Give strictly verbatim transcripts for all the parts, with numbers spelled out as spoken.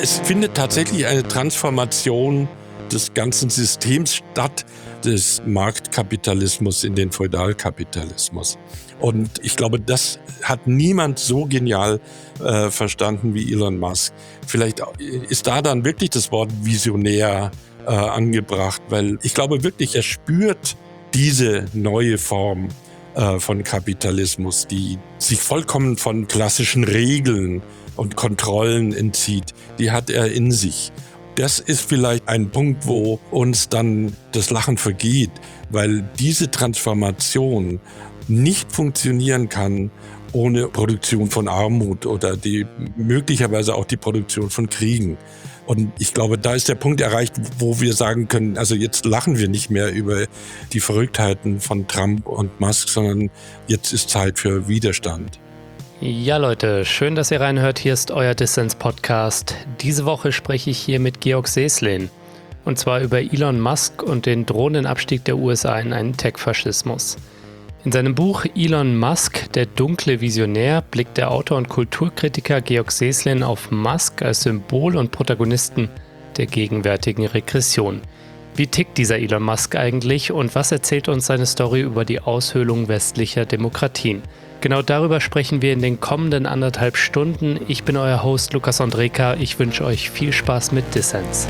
es findet tatsächlich eine Transformation des ganzen Systems statt, des Marktkapitalismus in den Feudalkapitalismus. Und ich glaube, das hat niemand so genial äh, verstanden wie Elon Musk. Vielleicht ist da dann wirklich das Wort visionär äh, angebracht, weil ich glaube wirklich, er spürt diese neue Form äh, von Kapitalismus, die sich vollkommen von klassischen Regeln und Kontrollen entzieht. Die hat er in sich. Das ist vielleicht ein Punkt, wo uns dann das Lachen vergeht, weil diese Transformation nicht funktionieren kann ohne Produktion von Armut oder die möglicherweise auch die Produktion von Kriegen. Und ich glaube, da ist der Punkt erreicht, wo wir sagen können, also jetzt lachen wir nicht mehr über die Verrücktheiten von Trump und Musk, sondern jetzt ist Zeit für Widerstand. Ja Leute, schön, dass ihr reinhört. Hier ist euer Dissens-Podcast. Diese Woche spreche ich hier mit Georg Seslin. Und zwar über Elon Musk und den drohenden Abstieg der U S A in einen Tech-Faschismus. In seinem Buch Elon Musk, der dunkle Visionär, blickt der Autor und Kulturkritiker Georg Seslin auf Musk als Symbol und Protagonisten der gegenwärtigen Regression. Wie tickt dieser Elon Musk eigentlich und was erzählt uns seine Story über die Aushöhlung westlicher Demokratien? Genau darüber sprechen wir in den kommenden anderthalb Stunden. Ich bin euer Host Lukas Andreka. Ich wünsche euch viel Spaß mit Dissens.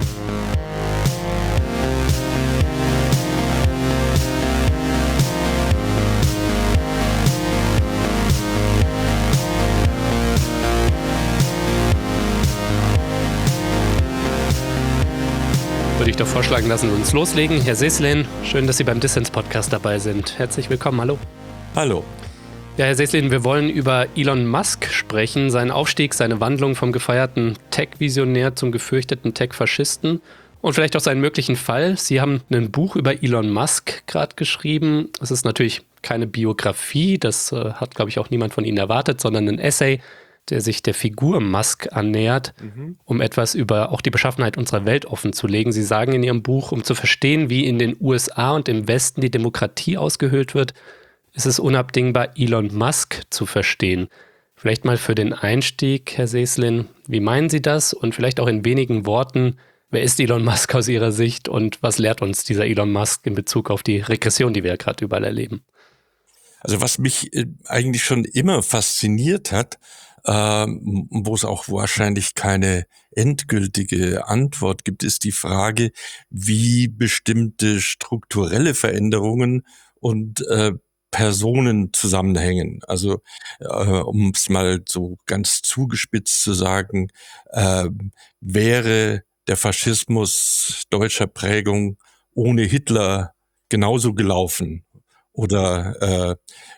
Würde ich doch vorschlagen, lassen wir uns loslegen. Herr Seslin, schön, dass Sie beim Dissens-Podcast dabei sind. Herzlich willkommen, hallo. Hallo. Ja, Herr Seslin, wir wollen über Elon Musk sprechen, seinen Aufstieg, seine Wandlung vom gefeierten Tech-Visionär zum gefürchteten Tech-Faschisten und vielleicht auch seinen möglichen Fall. Sie haben ein Buch über Elon Musk gerade geschrieben. Es ist natürlich keine Biografie, das äh, hat, glaube ich, auch niemand von Ihnen erwartet, sondern ein Essay, der sich der Figur Musk annähert, mhm. um etwas über auch die Beschaffenheit unserer Welt offenzulegen. Sie sagen in Ihrem Buch, um zu verstehen, wie in den U S A und im Westen die Demokratie ausgehöhlt wird, ist es unabdingbar, Elon Musk zu verstehen. Vielleicht mal für den Einstieg, Herr Seslin, wie meinen Sie das? Und vielleicht auch in wenigen Worten, wer ist Elon Musk aus Ihrer Sicht und was lehrt uns dieser Elon Musk in Bezug auf die Regression, die wir ja gerade überall erleben? Also was mich eigentlich schon immer fasziniert hat, ähm, wo es auch wahrscheinlich keine endgültige Antwort gibt, ist die Frage, wie bestimmte strukturelle Veränderungen und äh, Personen zusammenhängen. Also äh, um es mal so ganz zugespitzt zu sagen, äh, wäre der Faschismus deutscher Prägung ohne Hitler genauso gelaufen? Oder äh,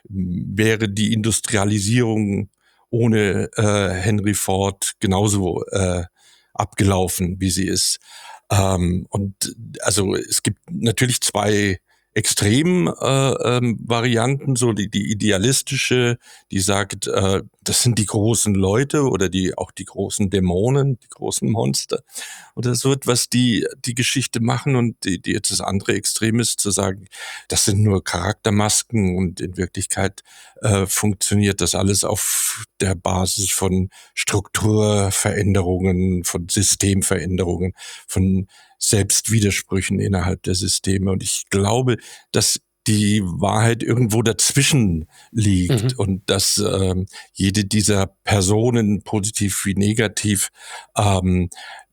wäre die Industrialisierung ohne äh, Henry Ford genauso äh, abgelaufen, wie sie ist? Ähm, und also es gibt natürlich zwei extremen äh, ähm, Varianten, so die, die idealistische, die sagt, äh, das sind die großen Leute oder die auch die großen Dämonen, die großen Monster oder so etwas, die die Geschichte machen, und die, die jetzt das andere Extrem ist, zu sagen, das sind nur Charaktermasken und in Wirklichkeit äh, funktioniert das alles auf der Basis von Strukturveränderungen, von Systemveränderungen, von Selbstwidersprüchen innerhalb der Systeme. Und ich glaube, dass die Wahrheit irgendwo dazwischen liegt, mhm. und dass ähm, jede dieser Personen, positiv wie negativ, ähm,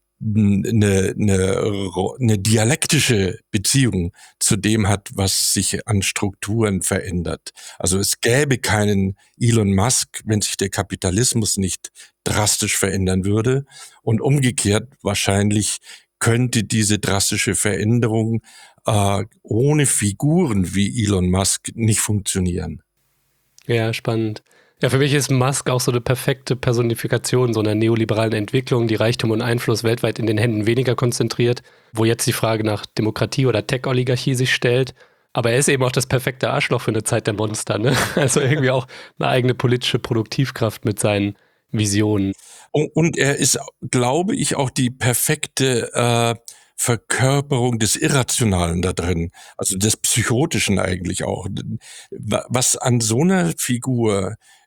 eine, eine, eine dialektische Beziehung zu dem hat, was sich an Strukturen verändert. Also es gäbe keinen Elon Musk, wenn sich der Kapitalismus nicht drastisch verändern würde, und umgekehrt wahrscheinlich könnte diese drastische Veränderung äh, ohne Figuren wie Elon Musk nicht funktionieren. Ja, spannend. Ja, für mich ist Musk auch so eine perfekte Personifikation so einer neoliberalen Entwicklung, die Reichtum und Einfluss weltweit in den Händen weniger konzentriert, wo jetzt die Frage nach Demokratie oder Tech-Oligarchie sich stellt. Aber er ist eben auch das perfekte Arschloch für eine Zeit der Monster, ne? Also irgendwie auch eine eigene politische Produktivkraft mit seinen Visionen. Und er ist, glaube ich, auch die perfekte äh, Verkörperung des Irrationalen da drin, also des Psychotischen eigentlich auch. Was an so einer Figur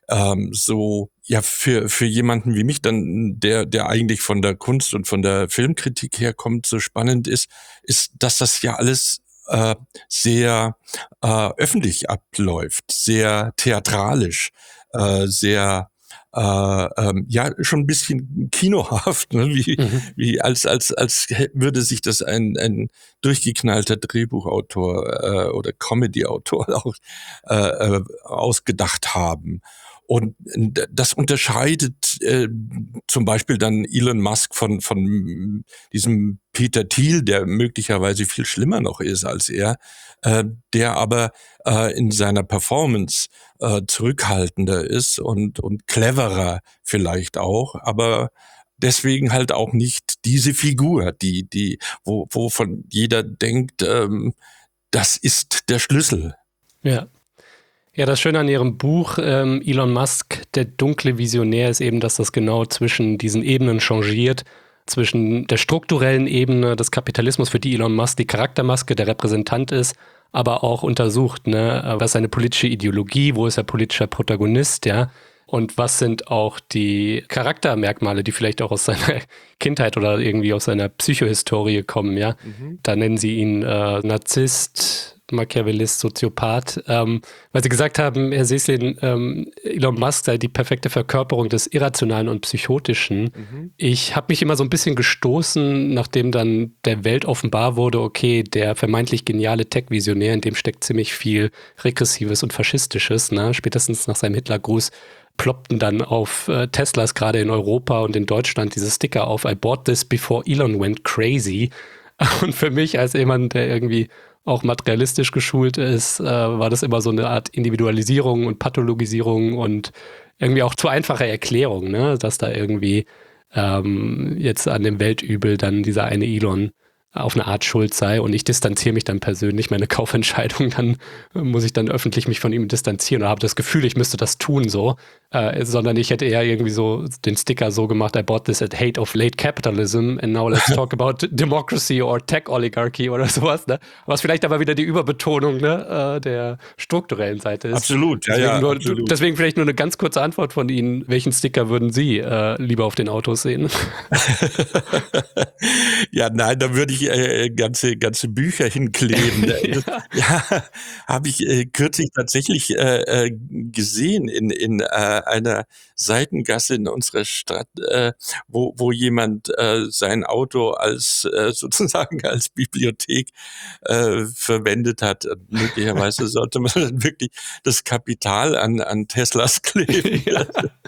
ähm, so, ja, für, für jemanden wie mich dann, der, der eigentlich von der Kunst und von der Filmkritik herkommt, so spannend ist, ist, dass das ja alles äh, sehr äh, öffentlich abläuft, sehr theatralisch, äh, sehr äh, ähm, ja, schon ein bisschen kinohaft, ne? wie, Mhm. wie als, als, als würde sich das ein, ein durchgeknallter Drehbuchautor äh, oder Comedy-Autor auch äh, äh, ausgedacht haben. Und das unterscheidet äh, zum Beispiel dann Elon Musk von, von diesem Peter Thiel, der möglicherweise viel schlimmer noch ist als er, äh, der aber äh, in seiner Performance äh, zurückhaltender ist und, und cleverer vielleicht auch, aber deswegen halt auch nicht diese Figur, die, die, wo, wovon jeder denkt, ähm, das ist der Schlüssel. Ja. Ja, das Schöne an Ihrem Buch, ähm, Elon Musk, der dunkle Visionär, ist eben, dass das genau zwischen diesen Ebenen changiert, zwischen der strukturellen Ebene des Kapitalismus, für die Elon Musk die Charaktermaske, der Repräsentant ist, aber auch untersucht, ne, was ist seine politische Ideologie, wo ist er politischer Protagonist, ja, und was sind auch die Charaktermerkmale, die vielleicht auch aus seiner Kindheit oder irgendwie aus seiner Psychohistorie kommen, ja. Mhm. Da nennen sie ihn äh, Narzisst, Machiavellist, Soziopath, ähm, weil Sie gesagt haben, Herr Seslin, ähm, Elon Musk sei die perfekte Verkörperung des Irrationalen und Psychotischen. Mhm. Ich habe mich immer so ein bisschen gestoßen, nachdem dann der Welt offenbar wurde, okay, der vermeintlich geniale Tech-Visionär, in dem steckt ziemlich viel Regressives und Faschistisches, ne? Spätestens nach seinem Hitlergruß ploppten dann auf äh, Teslas gerade in Europa und in Deutschland diese Sticker auf, I bought this before Elon went crazy. Und für mich als jemand, der irgendwie auch materialistisch geschult ist, äh, war das immer so eine Art Individualisierung und Pathologisierung und irgendwie auch zu einfache Erklärung, ne? Dass da irgendwie ähm, jetzt an dem Weltübel dann dieser eine Elon auf eine Art schuld sei und ich distanziere mich dann persönlich, meine Kaufentscheidung, dann muss ich dann öffentlich mich von ihm distanzieren oder habe das Gefühl, ich müsste das tun so, äh, sondern ich hätte eher irgendwie so den Sticker so gemacht, I bought this at hate of late capitalism and now let's talk about democracy or tech oligarchy oder sowas, ne? Was vielleicht aber wieder die Überbetonung, ne, äh, der strukturellen Seite ist. Absolut, ja, deswegen ja, nur, absolut. Deswegen vielleicht nur eine ganz kurze Antwort von Ihnen, welchen Sticker würden Sie äh, lieber auf den Autos sehen? Ja, nein, da würde ich äh, ganze ganze Bücher hinkleben. ja, ja habe ich äh, kürzlich tatsächlich äh, äh, gesehen in in äh, einer Seitengasse in unserer Stadt, äh, wo wo jemand äh, sein Auto als äh, sozusagen als Bibliothek äh, verwendet hat. Möglicherweise sollte man dann wirklich das Kapital an an Teslas kleben. Ja.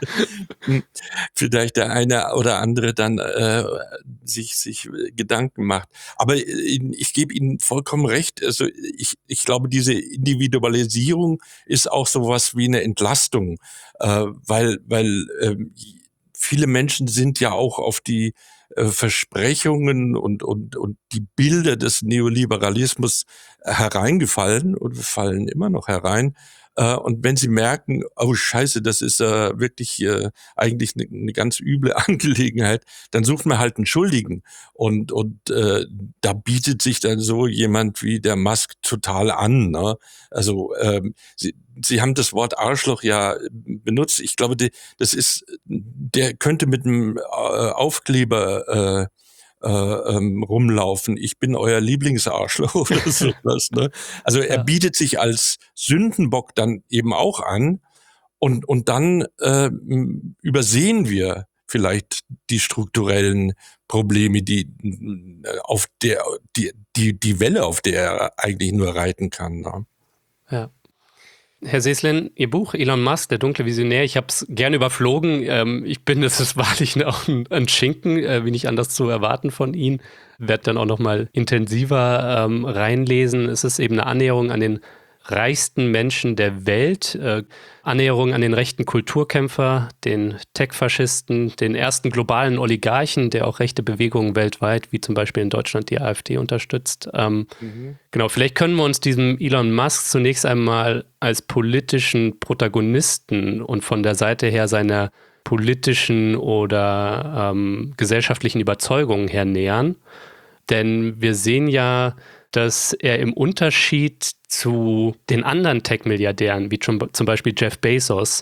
Vielleicht der eine oder andere dann äh, sich sich Gedanken macht. Aber ich gebe Ihnen vollkommen recht. Also ich, ich glaube, diese Individualisierung ist auch sowas wie eine Entlastung, äh, weil, weil äh, viele Menschen sind ja auch auf die äh, Versprechungen und, und, und die Bilder des Neoliberalismus hereingefallen und fallen immer noch herein. Äh, und wenn sie merken, oh Scheiße, das ist äh, wirklich äh, eigentlich eine ne ganz üble Angelegenheit, dann sucht man halt einen Schuldigen. Und, und äh, da bietet sich dann so jemand wie der Musk total an. Ne? Also ähm, sie, sie haben das Wort Arschloch ja benutzt. Ich glaube, die, das ist, der könnte mit einem äh, Aufkleber äh, Äh, ähm, rumlaufen, ich bin euer Lieblingsarschloch oder sowas. Ne? Also er ja. bietet sich als Sündenbock dann eben auch an und, und dann äh, übersehen wir vielleicht die strukturellen Probleme, die auf der die, die, die Welle, auf der er eigentlich nur reiten kann. Ne? Ja. Herr Seslin, Ihr Buch Elon Musk, der dunkle Visionär, ich habe es gerne überflogen. Ähm, ich bin, das ist wahrlich auch ein, ein Schinken, äh, wie nicht anders zu erwarten von Ihnen. Werde dann auch noch mal intensiver ähm, reinlesen. Es ist eben eine Annäherung an den reichsten Menschen der Welt, äh, Annäherung an den rechten Kulturkämpfer, den Tech-Faschisten, den ersten globalen Oligarchen, der auch rechte Bewegungen weltweit, wie zum Beispiel in Deutschland die AfD unterstützt. Ähm, mhm. Genau, vielleicht können wir uns diesem Elon Musk zunächst einmal als politischen Protagonisten und von der Seite her seiner politischen oder ähm, gesellschaftlichen Überzeugungen her nähern. Denn wir sehen ja, dass er im Unterschied zu den anderen Tech-Milliardären, wie zum Beispiel Jeff Bezos,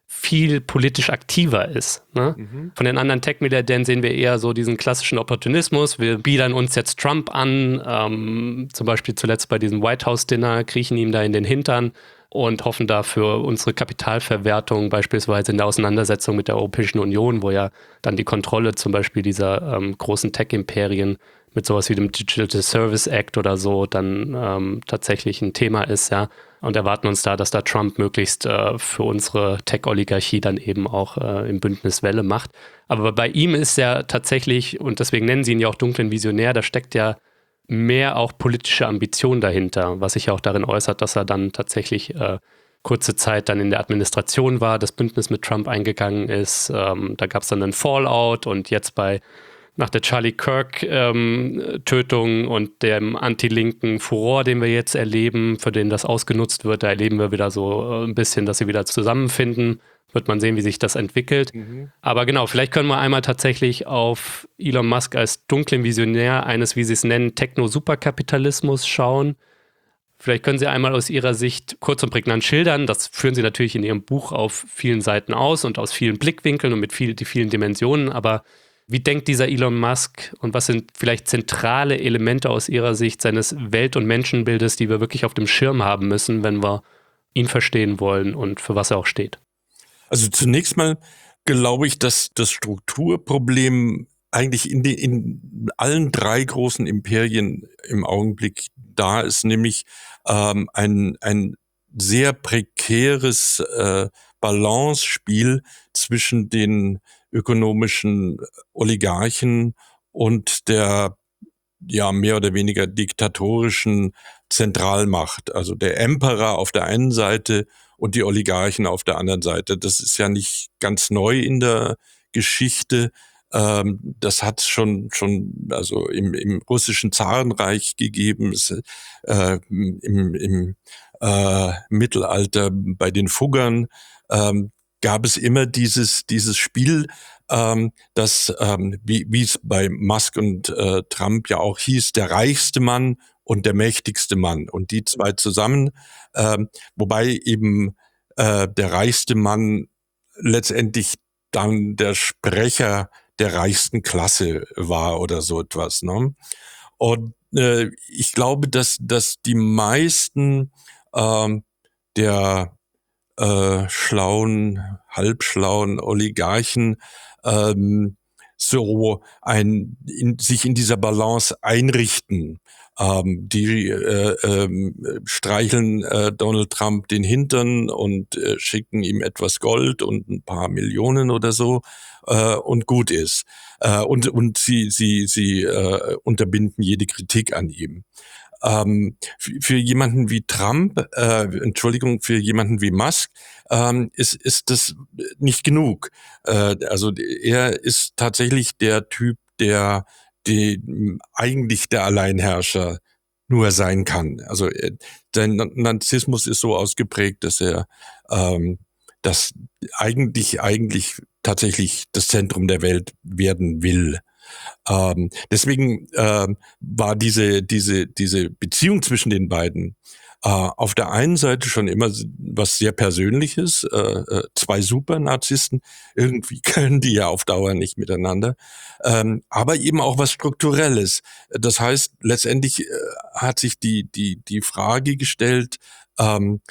viel politisch aktiver ist. Ne? Mhm. Von den anderen Tech-Milliardären sehen wir eher so diesen klassischen Opportunismus. Wir biedern uns jetzt Trump an, ähm, zum Beispiel zuletzt bei diesem White House-Dinner, kriechen ihm da in den Hintern und hoffen dafür unsere Kapitalverwertung, beispielsweise in der Auseinandersetzung mit der Europäischen Union, wo ja dann die Kontrolle zum Beispiel dieser ähm, großen Tech-Imperien mit sowas wie dem Digital Service Act oder so dann ähm, tatsächlich ein Thema ist, ja. Und erwarten uns da, dass da Trump möglichst äh, für unsere Tech-Oligarchie dann eben auch äh, im Bündnis Welle macht. Aber bei ihm ist ja tatsächlich, und deswegen nennen sie ihn ja auch dunklen Visionär, da steckt ja mehr auch politische Ambition dahinter, was sich ja auch darin äußert, dass er dann tatsächlich äh, kurze Zeit dann in der Administration war, das Bündnis mit Trump eingegangen ist. Ähm, da gab es dann einen Fallout und jetzt bei nach der Charlie Kirk-Tötung ähm, und dem anti-linken Furor, den wir jetzt erleben, für den das ausgenutzt wird, da erleben wir wieder so äh, ein bisschen, dass sie wieder zusammenfinden. Wird man sehen, wie sich das entwickelt. Mhm. Aber genau, vielleicht können wir einmal tatsächlich auf Elon Musk als dunklen Visionär eines, wie sie es nennen, Techno-Superkapitalismus schauen. Vielleicht können Sie einmal aus Ihrer Sicht kurz und prägnant schildern. Das führen Sie natürlich in Ihrem Buch auf vielen Seiten aus und aus vielen Blickwinkeln und mit viel, die vielen Dimensionen. Aber wie denkt dieser Elon Musk und was sind vielleicht zentrale Elemente aus Ihrer Sicht seines Welt- und Menschenbildes, die wir wirklich auf dem Schirm haben müssen, wenn wir ihn verstehen wollen und für was er auch steht? Also zunächst mal glaube ich, dass das Strukturproblem eigentlich in, die, in allen drei großen Imperien im Augenblick da ist, nämlich ähm, ein, ein sehr prekäres äh, Balancespiel zwischen den ökonomischen Oligarchen und der ja mehr oder weniger diktatorischen Zentralmacht, also der Emperor auf der einen Seite und die Oligarchen auf der anderen Seite. Das ist ja nicht ganz neu in der Geschichte. Ähm, das hat es schon schon also im, im russischen Zarenreich gegeben, es, äh, im, im äh, Mittelalter bei den Fuggern ähm, gab es immer dieses dieses Spiel, ähm, das, ähm, wie wie es bei Musk und äh, Trump ja auch hieß, der reichste Mann und der mächtigste Mann. Und die zwei zusammen, ähm, wobei eben äh, der reichste Mann letztendlich dann der Sprecher der reichsten Klasse war oder so etwas. Ne? Und äh, ich glaube, dass, dass die meisten ähm, der äh, schlauen, halbschlauen Oligarchen ähm, so ein in, sich in dieser Balance einrichten. Ähm, die äh, äh, streicheln äh, Donald Trump den Hintern und äh, schicken ihm etwas Gold und ein paar Millionen oder so äh, und gut ist. Äh, und und sie sie sie äh, unterbinden jede Kritik an ihm. Ähm, für, für jemanden wie Trump, äh, Entschuldigung, für jemanden wie Musk, ähm, ist, ist das nicht genug. Äh, also er ist tatsächlich der Typ, der die, eigentlich der Alleinherrscher nur sein kann. Also äh, sein Narzissmus ist so ausgeprägt, dass er ähm, das eigentlich eigentlich tatsächlich das Zentrum der Welt werden will. Ähm, deswegen ähm, war diese diese diese Beziehung zwischen den beiden äh, auf der einen Seite schon immer was sehr Persönliches. Äh, äh, zwei Supernarzissten, irgendwie können die ja auf Dauer nicht miteinander. Ähm, aber eben auch was Strukturelles. Das heißt, letztendlich äh, hat sich die die die Frage gestellt: ähm,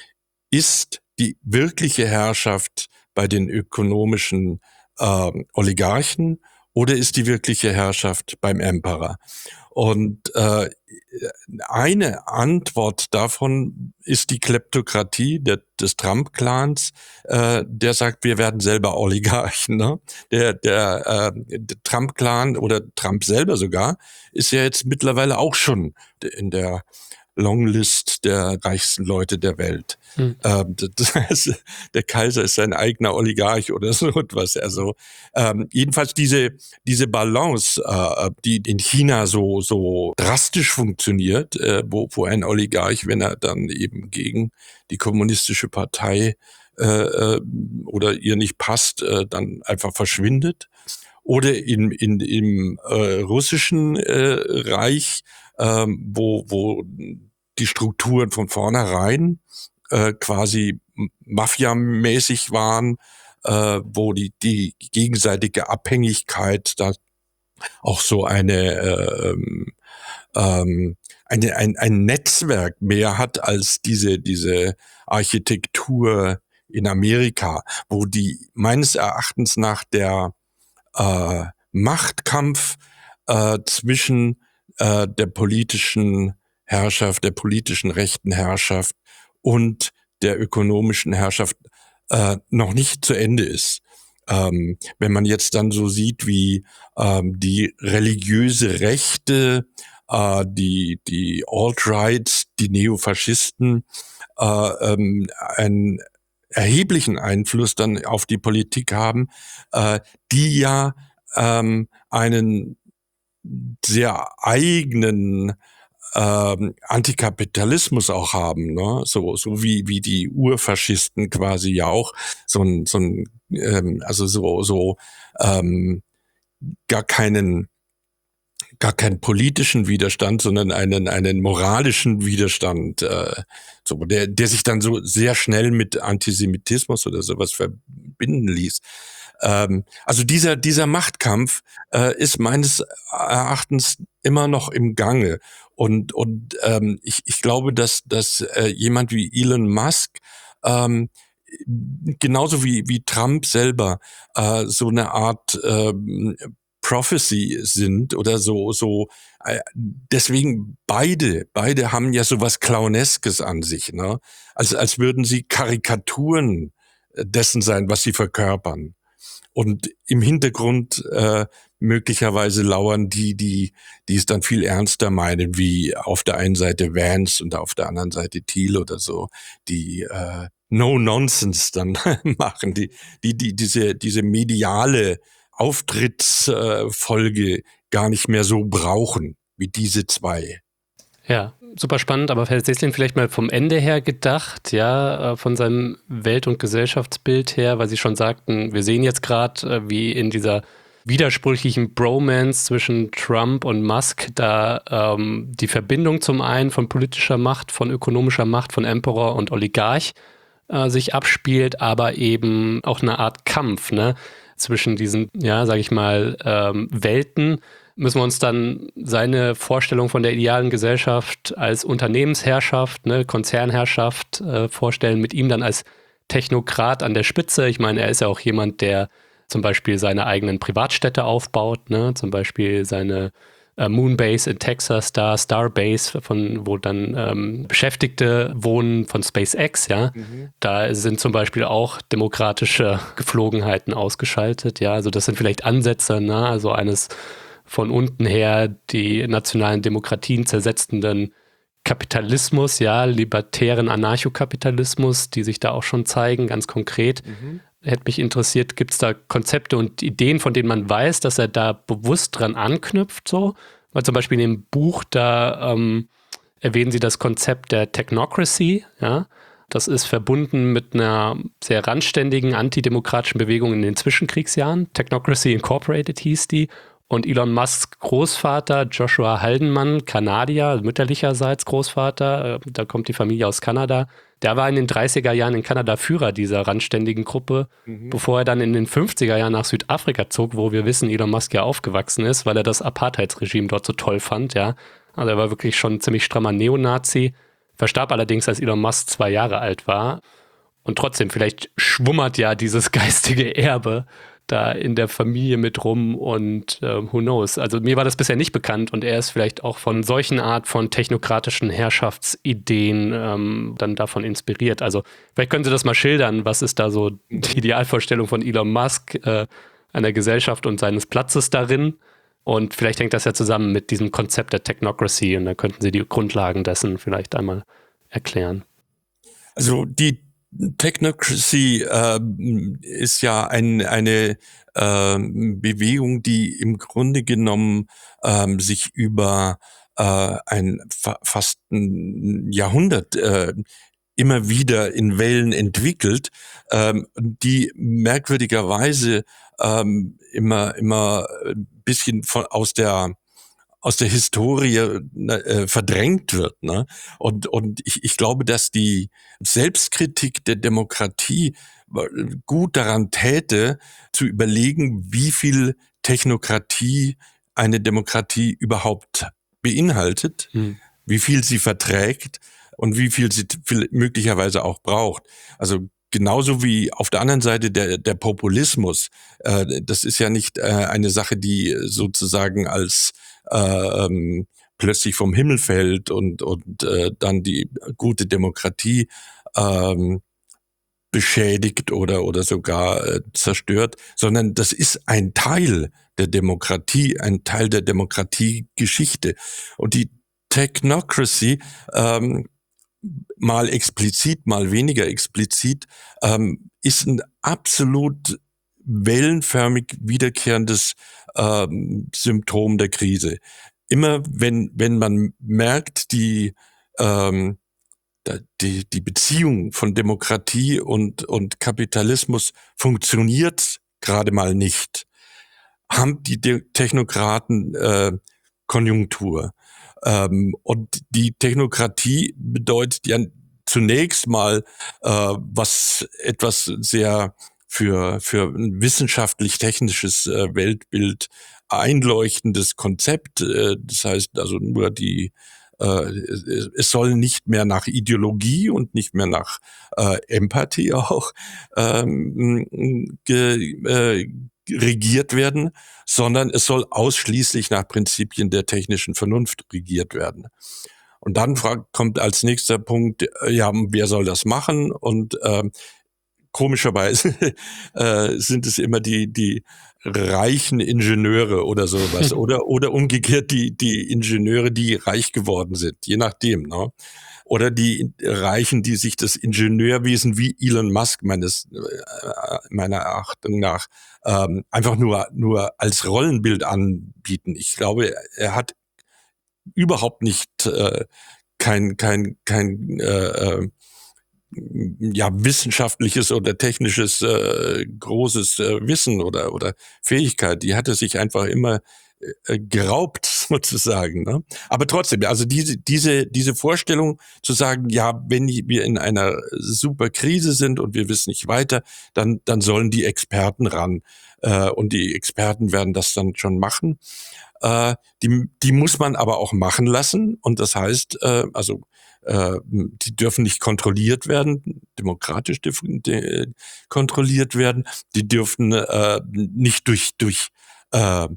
Ist die wirkliche Herrschaft bei den ökonomischen ähm, Oligarchen oder ist die wirkliche Herrschaft beim Emperor? Und äh, eine Antwort davon ist die Kleptokratie der, des Trump-Clans, äh, der sagt, wir werden selber Oligarchen. Ne? Der, der, äh, der Trump-Clan oder Trump selber sogar ist ja jetzt mittlerweile auch schon in der Longlist der reichsten Leute der Welt. Hm. Ähm, das heißt, der Kaiser ist sein eigener Oligarch oder so etwas. Also ähm, jedenfalls diese diese Balance, äh, die in China so so drastisch funktioniert, äh, wo wo ein Oligarch, wenn er dann eben gegen die kommunistische Partei äh, oder ihr nicht passt, äh, dann einfach verschwindet. Oder in in im äh, russischen äh, Reich, ähm, wo wo die Strukturen von vornherein äh, quasi mafiamäßig waren, äh, wo die, die gegenseitige Abhängigkeit da auch so eine, äh, ähm, eine ein, ein Netzwerk mehr hat als diese, diese Architektur in Amerika, wo die meines Erachtens nach der äh, Machtkampf äh, zwischen äh, der politischen Herrschaft, der politischen rechten Herrschaft und der ökonomischen Herrschaft äh, noch nicht zu Ende ist. Ähm, wenn man jetzt dann so sieht, wie ähm, die religiöse Rechte, äh, die die Alt-Rights, die Neofaschisten äh, ähm, einen erheblichen Einfluss dann auf die Politik haben, äh, die ja ähm, einen sehr eigenen ähm, Antikapitalismus auch haben, ne? So so wie wie die Urfaschisten quasi ja auch so ein so ein ähm, also so so ähm, gar keinen gar keinen politischen Widerstand, sondern einen einen moralischen Widerstand, äh, so der der sich dann so sehr schnell mit Antisemitismus oder sowas verbinden ließ. Ähm, also dieser dieser Machtkampf äh, ist meines Erachtens immer noch im Gange und und ähm, ich ich glaube, dass dass äh, jemand wie Elon Musk ähm, genauso wie wie Trump selber äh, so eine Art ähm, Prophecy sind oder so so äh, deswegen beide beide haben ja so was Clowneskes an sich, ne? Als als würden sie Karikaturen dessen sein, was sie verkörpern. Und im Hintergrund äh, möglicherweise lauern die, die, die es dann viel ernster meinen, wie auf der einen Seite Vance und auf der anderen Seite Thiel oder so, die äh, No-Nonsense dann machen, die, die, die diese, diese mediale Auftrittsfolge gar nicht mehr so brauchen wie diese zwei. Ja, super spannend, aber Herr Seslin, vielleicht mal vom Ende her gedacht, ja, von seinem Welt- und Gesellschaftsbild her, weil Sie schon sagten, wir sehen jetzt gerade, wie in dieser widersprüchlichen Bromance zwischen Trump und Musk da ähm, die Verbindung zum einen von politischer Macht, von ökonomischer Macht, von Emperor und Oligarch äh, sich abspielt, aber eben auch eine Art Kampf, ne, zwischen diesen, ja, sag ich mal, ähm, Welten. Müssen wir uns dann seine Vorstellung von der idealen Gesellschaft als Unternehmensherrschaft, ne, Konzernherrschaft äh, vorstellen, mit ihm dann als Technokrat an der Spitze. Ich meine, er ist ja auch jemand, der zum Beispiel seine eigenen Privatstädte aufbaut, ne, zum Beispiel seine äh, Moonbase in Texas, da Starbase, von wo dann ähm, Beschäftigte wohnen von SpaceX, ja. Mhm. Da sind zum Beispiel auch demokratische Geflogenheiten ausgeschaltet, ja. Also das sind vielleicht Ansätze, ne, also eines von unten her die nationalen Demokratien zersetzenden Kapitalismus, ja, libertären Anarchokapitalismus, die sich da auch schon zeigen, ganz konkret. Mhm. Hätte mich interessiert, gibt es da Konzepte und Ideen, von denen man weiß, dass er da bewusst dran anknüpft, so? Weil zum Beispiel in dem Buch, da ähm, erwähnen sie das Konzept der Technocracy, ja. Das ist verbunden mit einer sehr randständigen antidemokratischen Bewegung in den Zwischenkriegsjahren. Technocracy Incorporated hieß die. Und Elon Musks Großvater, Joshua Haldeman, Kanadier, mütterlicherseits Großvater, da kommt die Familie aus Kanada, der war in den dreißiger Jahren in Kanada Führer dieser randständigen Gruppe, mhm. bevor er dann in den fünfziger Jahren nach Südafrika zog, wo wir wissen, Elon Musk ja aufgewachsen ist, weil er das Apartheidsregime dort so toll fand, ja. Also er war wirklich schon ein ziemlich strammer Neonazi, verstarb allerdings, als Elon Musk zwei Jahre alt war. Und trotzdem, vielleicht schwummert ja dieses geistige Erbe da in der Familie mit rum und äh, who knows. Also mir war das bisher nicht bekannt und er ist vielleicht auch von solchen Art von technokratischen Herrschaftsideen ähm, dann davon inspiriert. Also vielleicht können Sie das mal schildern, was ist da so die Idealvorstellung von Elon Musk, äh, einer Gesellschaft und seines Platzes darin? Und vielleicht hängt das ja zusammen mit diesem Konzept der Technocracy und da könnten Sie die Grundlagen dessen vielleicht einmal erklären. Also die Technocracy äh, ist ja ein, eine äh, Bewegung, die im Grunde genommen ähm, sich über äh, ein fa- fast ein Jahrhundert äh, immer wieder in Wellen entwickelt, ähm, die merkwürdigerweise ähm, immer immer ein bisschen von aus der aus der Historie äh, verdrängt wird, ne? Und und ich ich glaube, dass die Selbstkritik der Demokratie gut daran täte, zu überlegen, wie viel Technokratie eine Demokratie überhaupt beinhaltet, hm. wie viel sie verträgt und wie viel sie möglicherweise auch braucht. Also genauso wie auf der anderen Seite der, der Populismus. Äh, das ist ja nicht äh, eine Sache, die sozusagen als äh, ähm, plötzlich vom Himmel fällt und, und äh, dann die gute Demokratie ähm, beschädigt oder, oder sogar äh, zerstört, sondern das ist ein Teil der Demokratie, ein Teil der Demokratiegeschichte. Und die Technocracy, ähm, mal explizit, mal weniger explizit, ähm, ist ein absolut wellenförmig wiederkehrendes ähm, Symptom der Krise. Immer wenn, wenn man merkt, die, ähm, die, die Beziehung von Demokratie und, und Kapitalismus funktioniert gerade mal nicht, haben die Technokraten äh, Konjunktur. Ähm, und die Technokratie bedeutet ja zunächst mal äh, was etwas sehr für für ein wissenschaftlich-technisches äh, Weltbild einleuchtendes Konzept. Äh, das heißt also nur die äh, es soll nicht mehr nach Ideologie und nicht mehr nach äh, Empathie auch ähm, ge, äh, regiert werden, sondern es soll ausschließlich nach Prinzipien der technischen Vernunft regiert werden. Und dann fragt, kommt als nächster Punkt, ja, wer soll das machen? Und ähm, komischerweise äh, sind es immer die die reichen Ingenieure oder sowas oder oder umgekehrt die die Ingenieure, die reich geworden sind, je nachdem, ne? Oder die Reichen, die sich das Ingenieurwesen wie Elon Musk meines äh, meiner Achtung nach ähm, einfach nur nur als Rollenbild anbieten. Ich glaube, er hat überhaupt nicht äh, kein kein kein äh, ja wissenschaftliches oder technisches äh, großes äh, Wissen oder oder Fähigkeit. Die hatte sich einfach immer äh, geraubt sozusagen. Ne? Aber trotzdem, also diese diese diese Vorstellung zu sagen, ja, wenn wir in einer super Krise sind und wir wissen nicht weiter, dann dann sollen die Experten ran äh, und die Experten werden das dann schon machen. Äh, die die muss man aber auch machen lassen und das heißt, äh, also äh, die dürfen nicht kontrolliert werden, demokratisch dürfen de- kontrolliert werden. Die dürfen äh, nicht durch durch äh,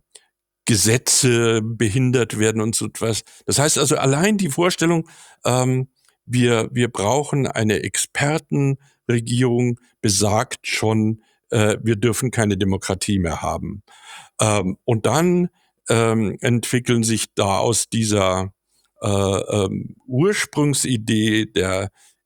Gesetze behindert werden und so etwas. Das heißt also allein die Vorstellung, ähm, wir wir brauchen eine Expertenregierung, besagt schon, äh, wir dürfen keine Demokratie mehr haben. Ähm, und dann ähm, entwickeln sich da aus dieser äh, ähm, Ursprungsidee der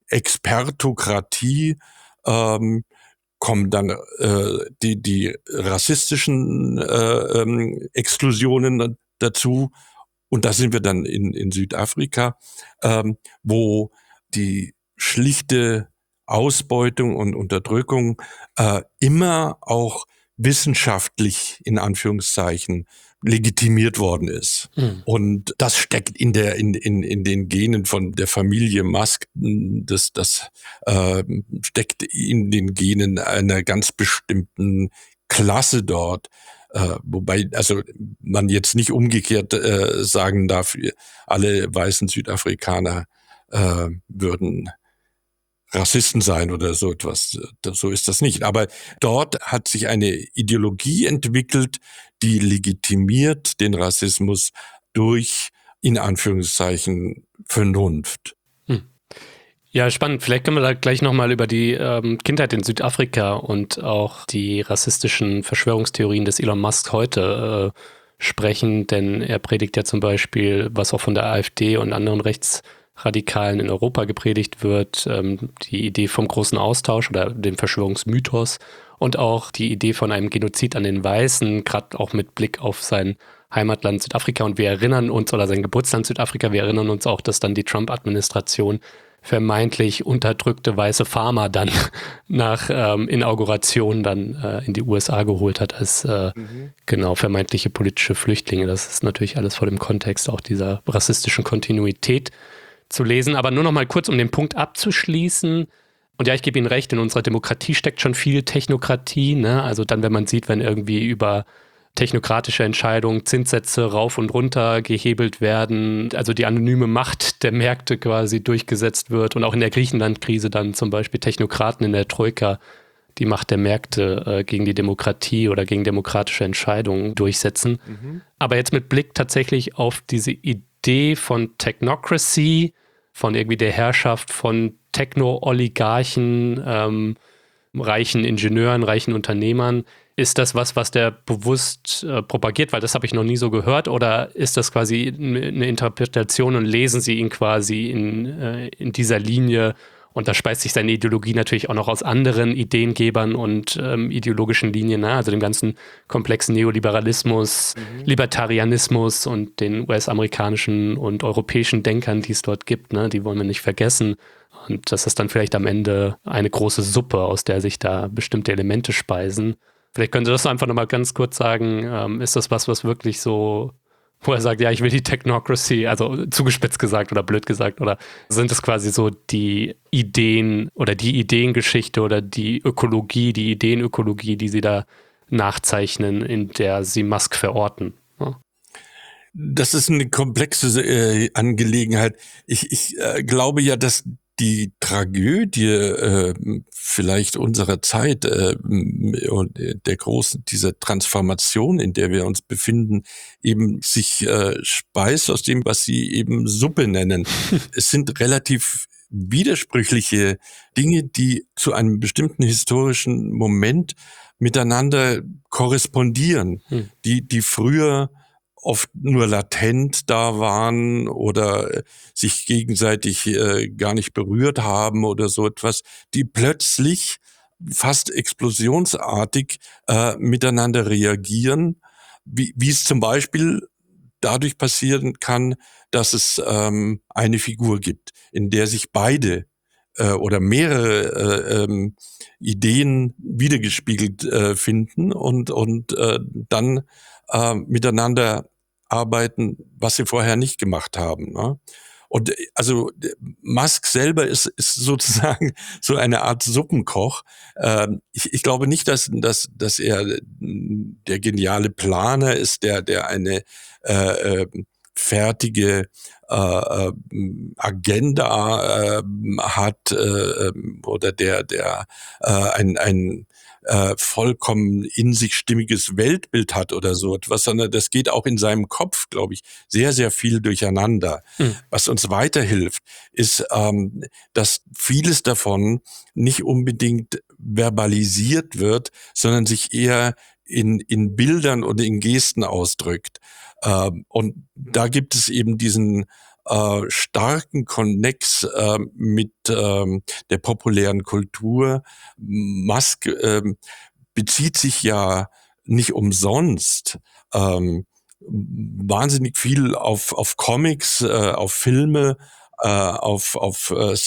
Expertokratie ähm, kommen dann äh, die die rassistischen äh, ähm, Exklusionen dazu und da sind wir dann in in Südafrika, ähm, wo die schlichte Ausbeutung und Unterdrückung äh, immer auch wissenschaftlich in Anführungszeichen legitimiert worden ist. Mhm. Und das steckt in der in in in den Genen von der Familie Musk. Das das äh, steckt in den Genen einer ganz bestimmten Klasse dort. Äh, wobei also man jetzt nicht umgekehrt äh, sagen darf, alle weißen Südafrikaner äh, würden Rassisten sein oder so etwas. So ist das nicht. Aber dort hat sich eine Ideologie entwickelt, die legitimiert den Rassismus durch, in Anführungszeichen, Vernunft. Hm. Ja, spannend. Vielleicht können wir da gleich nochmal über die ähm, Kindheit in Südafrika und auch die rassistischen Verschwörungstheorien des Elon Musk heute äh, sprechen, denn er predigt ja zum Beispiel, was auch von der AfD und anderen Rechtsradikalen in Europa gepredigt wird, ähm, die Idee vom großen Austausch oder dem Verschwörungsmythos und auch die Idee von einem Genozid an den Weißen, gerade auch mit Blick auf sein Heimatland Südafrika. Und wir erinnern uns, oder sein Geburtsland Südafrika, wir erinnern uns auch, dass dann die Trump-Administration vermeintlich unterdrückte weiße Farmer dann nach ähm, Inauguration dann äh, in die U S A geholt hat als äh, mhm. genau vermeintliche politische Flüchtlinge. Das ist natürlich alles vor dem Kontext auch dieser rassistischen Kontinuität zu lesen. Aber nur noch mal kurz, um den Punkt abzuschließen. Und ja, ich gebe Ihnen recht, in unserer Demokratie steckt schon viel Technokratie, ne? Also dann, wenn man sieht, wenn irgendwie über technokratische Entscheidungen Zinssätze rauf und runter gehebelt werden, also die anonyme Macht der Märkte quasi durchgesetzt wird und auch in der Griechenland-Krise dann zum Beispiel Technokraten in der Troika die Macht der Märkte äh, gegen die Demokratie oder gegen demokratische Entscheidungen durchsetzen. Mhm. Aber jetzt mit Blick tatsächlich auf diese Idee von Technocracy, von irgendwie der Herrschaft von Techno-Oligarchen, ähm, reichen Ingenieuren, reichen Unternehmern. Ist das was, was der bewusst äh, propagiert? Weil das habe ich noch nie so gehört. Oder ist das quasi eine Interpretation und lesen Sie ihn quasi in, äh, in dieser Linie? Und da speist sich seine Ideologie natürlich auch noch aus anderen Ideengebern und ähm, ideologischen Linien, ne? Also dem ganzen komplexen Neoliberalismus, mhm. Libertarianismus und den U S-amerikanischen und europäischen Denkern, die es dort gibt, ne? Die wollen wir nicht vergessen. Und das ist dann vielleicht am Ende eine große Suppe, aus der sich da bestimmte Elemente speisen. Vielleicht können Sie das einfach nochmal ganz kurz sagen. Ähm, ist das was, was wirklich so, wo er sagt, ja, ich will die Technocracy, also zugespitzt gesagt oder blöd gesagt, oder sind es quasi so die Ideen oder die Ideengeschichte oder die Ökologie, die Ideenökologie, die Sie da nachzeichnen, in der Sie Musk verorten? Ja? Das ist eine komplexe äh, Angelegenheit. Ich, ich äh, glaube ja, dass die Tragödie äh, vielleicht unserer Zeit äh, und der großen, dieser Transformation, in der wir uns befinden, eben sich äh, speist aus dem, was Sie eben Suppe nennen. Es sind relativ widersprüchliche Dinge, die zu einem bestimmten historischen Moment miteinander korrespondieren, hm. die, die früher oft nur latent da waren oder sich gegenseitig äh, gar nicht berührt haben oder so etwas, die plötzlich fast explosionsartig äh, miteinander reagieren, wie, wie es zum Beispiel dadurch passieren kann, dass es ähm, eine Figur gibt, in der sich beide äh, oder mehrere äh, ähm, Ideen wiedergespiegelt äh, finden und, und äh, dann äh, miteinander arbeiten, was sie vorher nicht gemacht haben. Ne? Und also Musk selber ist, ist sozusagen so eine Art Suppenkoch. Ähm, ich, ich glaube nicht, dass, dass, dass er der geniale Planer ist, der, der eine äh, äh, fertige äh, Agenda äh, hat äh, oder der, der äh, ein, ein Äh, vollkommen in sich stimmiges Weltbild hat oder so etwas, sondern das geht auch in seinem Kopf, glaube ich, sehr, sehr viel durcheinander. Hm. Was uns weiterhilft, ist, ähm, dass vieles davon nicht unbedingt verbalisiert wird, sondern sich eher in, in Bildern oder in Gesten ausdrückt. Ähm, und da gibt es eben diesen Äh, starken Konnex äh, mit ähm, der populären Kultur. Musk ähm, bezieht sich ja nicht umsonst ähm, wahnsinnig viel auf, auf Comics, äh, auf Filme, äh, auf, auf äh,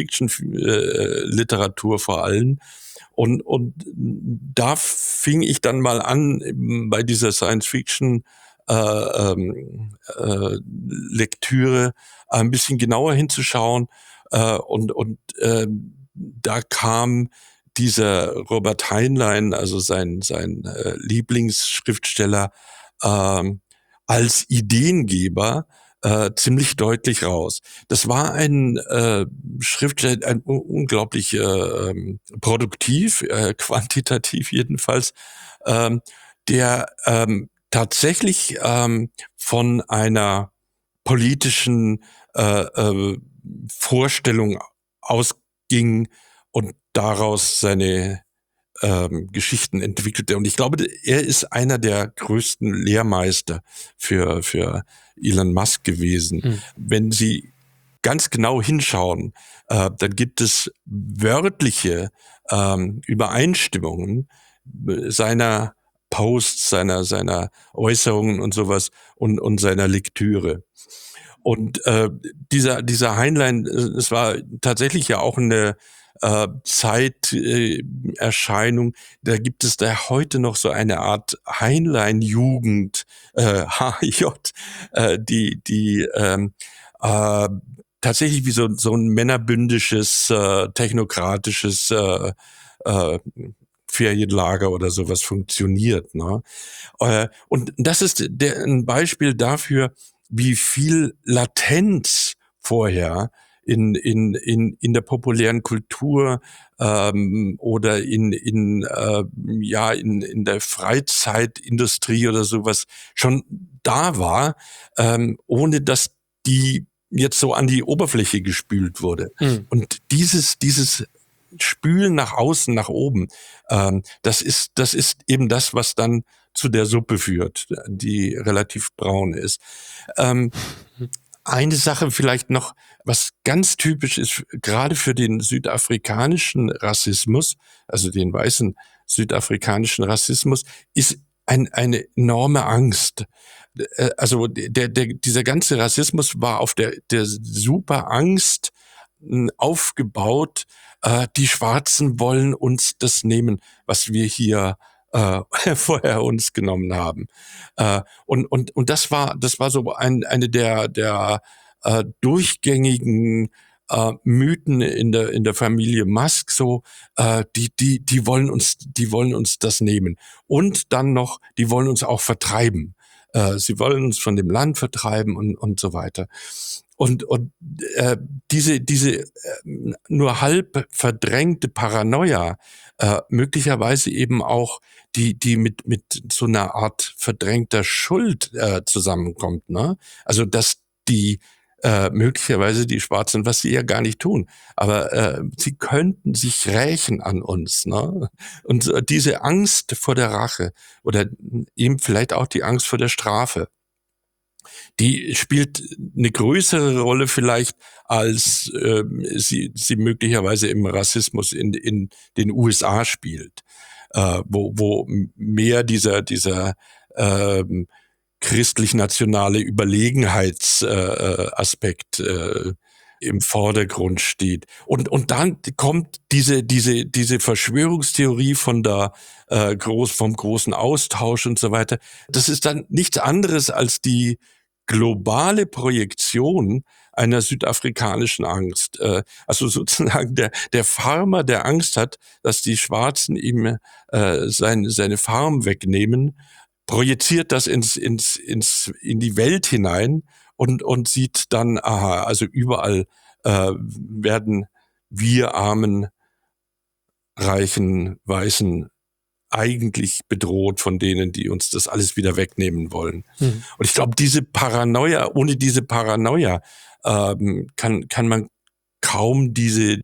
Science-Fiction-Literatur vor allem. Und, und da fing ich dann mal an, bei dieser Science-Fiction Äh, ähm, äh, Lektüre ein bisschen genauer hinzuschauen äh, und und äh, da kam dieser Robert Heinlein, also sein sein äh, Lieblingsschriftsteller, äh, als Ideengeber äh, ziemlich deutlich raus. Das war ein äh, Schriftsteller, ein unglaublich äh, produktiv, äh, quantitativ jedenfalls, äh, der ähm, tatsächlich ähm, von einer politischen äh, äh, Vorstellung ausging und daraus seine ähm, Geschichten entwickelte. Und ich glaube, er ist einer der größten Lehrmeister für, für Elon Musk gewesen. Hm. Wenn Sie ganz genau hinschauen, äh, dann gibt es wörtliche ähm, Übereinstimmungen seiner Posts, seiner, seiner Äußerungen und sowas und, und seiner Lektüre. Und äh, dieser, dieser Heinlein, es war tatsächlich ja auch eine äh, Zeiterscheinung. Äh, da gibt es da heute noch so eine Art Heinlein-Jugend, äh, H J, äh, die, die ähm, äh, tatsächlich wie so, so ein männerbündisches, äh, technokratisches äh, äh, Ferienlager oder sowas funktioniert. Ne? Äh, und das ist der, ein Beispiel dafür, wie viel Latenz vorher in in in in der populären Kultur ähm, oder in in äh, ja in in der Freizeitindustrie oder sowas schon da war, ähm, ohne dass die jetzt so an die Oberfläche gespült wurde. Mhm. Und dieses dieses Spülen nach außen, nach oben, ähm, das ist das ist eben das, was dann zu der Suppe führt, die relativ braun ist. Ähm, Eine Sache vielleicht noch, was ganz typisch ist, gerade für den südafrikanischen Rassismus, also den weißen südafrikanischen Rassismus, ist ein, eine enorme Angst. Äh, Also der, der, dieser ganze Rassismus war auf der, der super Angst mh, aufgebaut, äh, die Schwarzen wollen uns das nehmen, was wir hier äh, vorher uns genommen haben. Äh, und, und, und das war, das war so ein, eine der, der äh, durchgängigen äh, Mythen in der, in der Familie Musk, so, äh, die, die, die wollen uns, die wollen uns das nehmen. Und dann noch, die wollen uns auch vertreiben. Äh, sie wollen uns von dem Land vertreiben und, und so weiter. Und, und äh, diese, diese äh, nur halb verdrängte Paranoia, äh, möglicherweise eben auch die, die mit, mit so einer Art verdrängter Schuld äh, zusammenkommt, ne? Also, dass die äh, möglicherweise die Schwarzen, was sie ja gar nicht tun, aber äh, sie könnten sich rächen an uns, ne? Und äh, diese Angst vor der Rache oder eben vielleicht auch die Angst vor der Strafe, die spielt eine größere Rolle vielleicht, als äh, sie, sie möglicherweise im Rassismus in, in den U S A spielt, äh, wo, wo mehr dieser, dieser ähm, christlich-nationale Überlegenheitsaspekt äh, äh, im Vordergrund steht. Und, und dann kommt diese, diese, diese Verschwörungstheorie von der, äh, groß, vom großen Austausch und so weiter. Das ist dann nichts anderes als die globale Projektion einer südafrikanischen Angst. Äh, also sozusagen der, der Farmer, der Angst hat, dass die Schwarzen ihm äh, sein, seine Farm wegnehmen, projiziert das ins, ins, ins, in die Welt hinein und, und sieht dann, aha, also überall äh, werden wir armen, reichen, weißen eigentlich bedroht von denen, die uns das alles wieder wegnehmen wollen. Mhm. Und ich glaube, diese Paranoia, ohne diese Paranoia ähm, kann, kann man kaum diese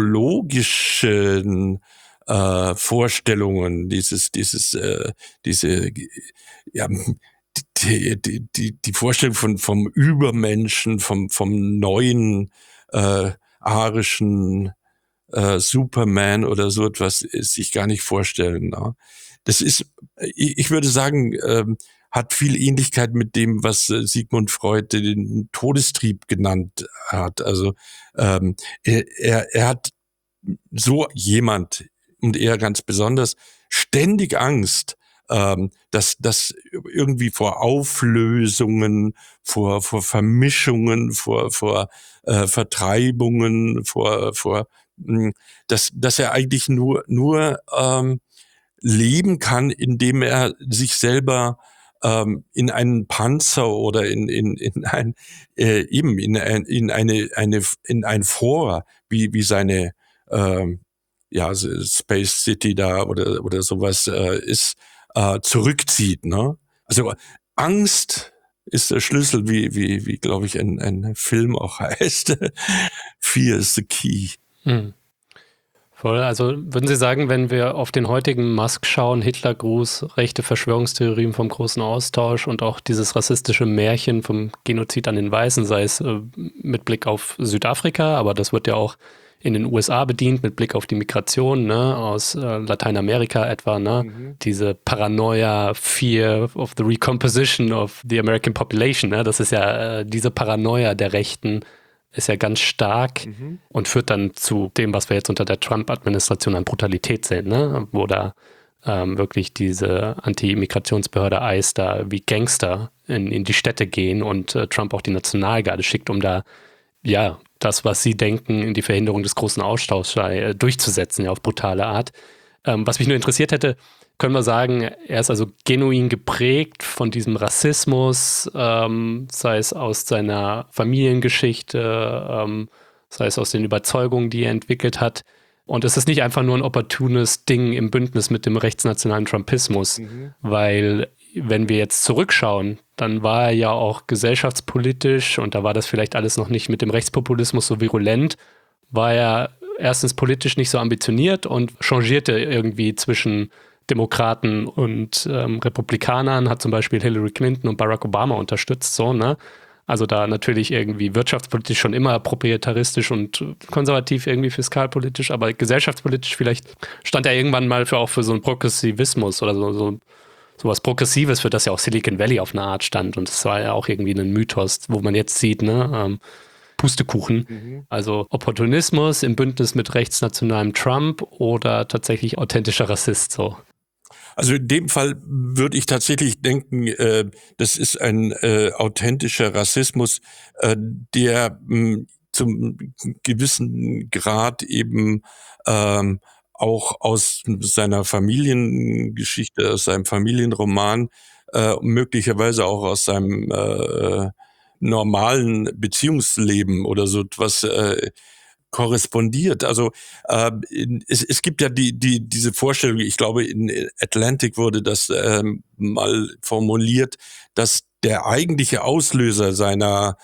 biologischen äh, Vorstellungen, dieses, dieses, äh, diese, ja, die, die, die, die Vorstellung von, vom Übermenschen, vom, vom neuen äh, arischen äh, Superman oder so etwas sich gar nicht vorstellen. Ne? Das ist, ich würde sagen, ähm, hat viel Ähnlichkeit mit dem, was äh, Sigmund Freud den Todestrieb genannt hat. Also ähm, er, er, er hat so jemand und er ganz besonders ständig Angst, ähm, dass dass irgendwie vor Auflösungen, vor vor Vermischungen, vor vor äh, Vertreibungen, vor vor mh, dass dass er eigentlich nur nur ähm, leben kann, indem er sich selber ähm, in einen Panzer oder in in in ein äh, eben in ein, in eine eine in ein Vor, wie wie seine ähm, ja Space City da oder oder sowas äh, ist, äh, zurückzieht, ne? Also Angst ist der Schlüssel, wie wie wie glaube ich ein ein Film auch heißt. Fear is the key. Hm. Voll. Also würden Sie sagen, wenn wir auf den heutigen Musk schauen, Hitlergruß, rechte Verschwörungstheorien vom großen Austausch und auch dieses rassistische Märchen vom Genozid an den Weißen, sei es äh, mit Blick auf Südafrika, aber das wird ja auch in den U S A bedient, mit Blick auf die Migration, ne, aus äh, Lateinamerika etwa, ne, mhm. diese Paranoia, Fear of the Recomposition of the American Population, ne, das ist ja äh, diese Paranoia der Rechten, ist ja ganz stark mhm. und führt dann zu dem, was wir jetzt unter der Trump-Administration an Brutalität sehen, ne? Wo da ähm, wirklich diese Anti-Immigrationsbehörde I C E da wie Gangster in, in die Städte gehen und äh, Trump auch die Nationalgarde schickt, um da ja das, was sie denken, in die Verhinderung des großen Austauschs äh, durchzusetzen, ja, auf brutale Art. Ähm, was mich nur interessiert hätte, können wir sagen, er ist also genuin geprägt von diesem Rassismus, ähm, sei es aus seiner Familiengeschichte, ähm, sei es aus den Überzeugungen, die er entwickelt hat. Und es ist nicht einfach nur ein opportunes Ding im Bündnis mit dem rechtsnationalen Trumpismus, mhm. weil wenn wir jetzt zurückschauen, dann war er ja auch gesellschaftspolitisch, und da war das vielleicht alles noch nicht mit dem Rechtspopulismus so virulent, war er erstens politisch nicht so ambitioniert und changierte irgendwie zwischen Demokraten und ähm, Republikanern, hat zum Beispiel Hillary Clinton und Barack Obama unterstützt, so, ne? Also da natürlich irgendwie wirtschaftspolitisch schon immer proprietaristisch und konservativ, irgendwie fiskalpolitisch, aber gesellschaftspolitisch vielleicht stand er irgendwann mal für auch für so einen Progressivismus oder so, so sowas Progressives, für das ja auch Silicon Valley auf eine Art stand. Und das war ja auch irgendwie ein Mythos, wo man jetzt sieht, ne, ähm, Pustekuchen. Mhm. Also Opportunismus im Bündnis mit rechtsnationalem Trump oder tatsächlich authentischer Rassist, so. Also in dem Fall würde ich tatsächlich denken, äh, das ist ein äh, authentischer Rassismus, äh, der mh, zum gewissen Grad eben ähm, auch aus seiner Familiengeschichte, aus seinem Familienroman, äh, möglicherweise auch aus seinem äh, normalen Beziehungsleben oder so etwas äh, korrespondiert. Also äh, es, es gibt ja die, die, diese Vorstellung, ich glaube in Atlantic wurde das ähm, mal formuliert, dass der eigentliche Auslöser seiner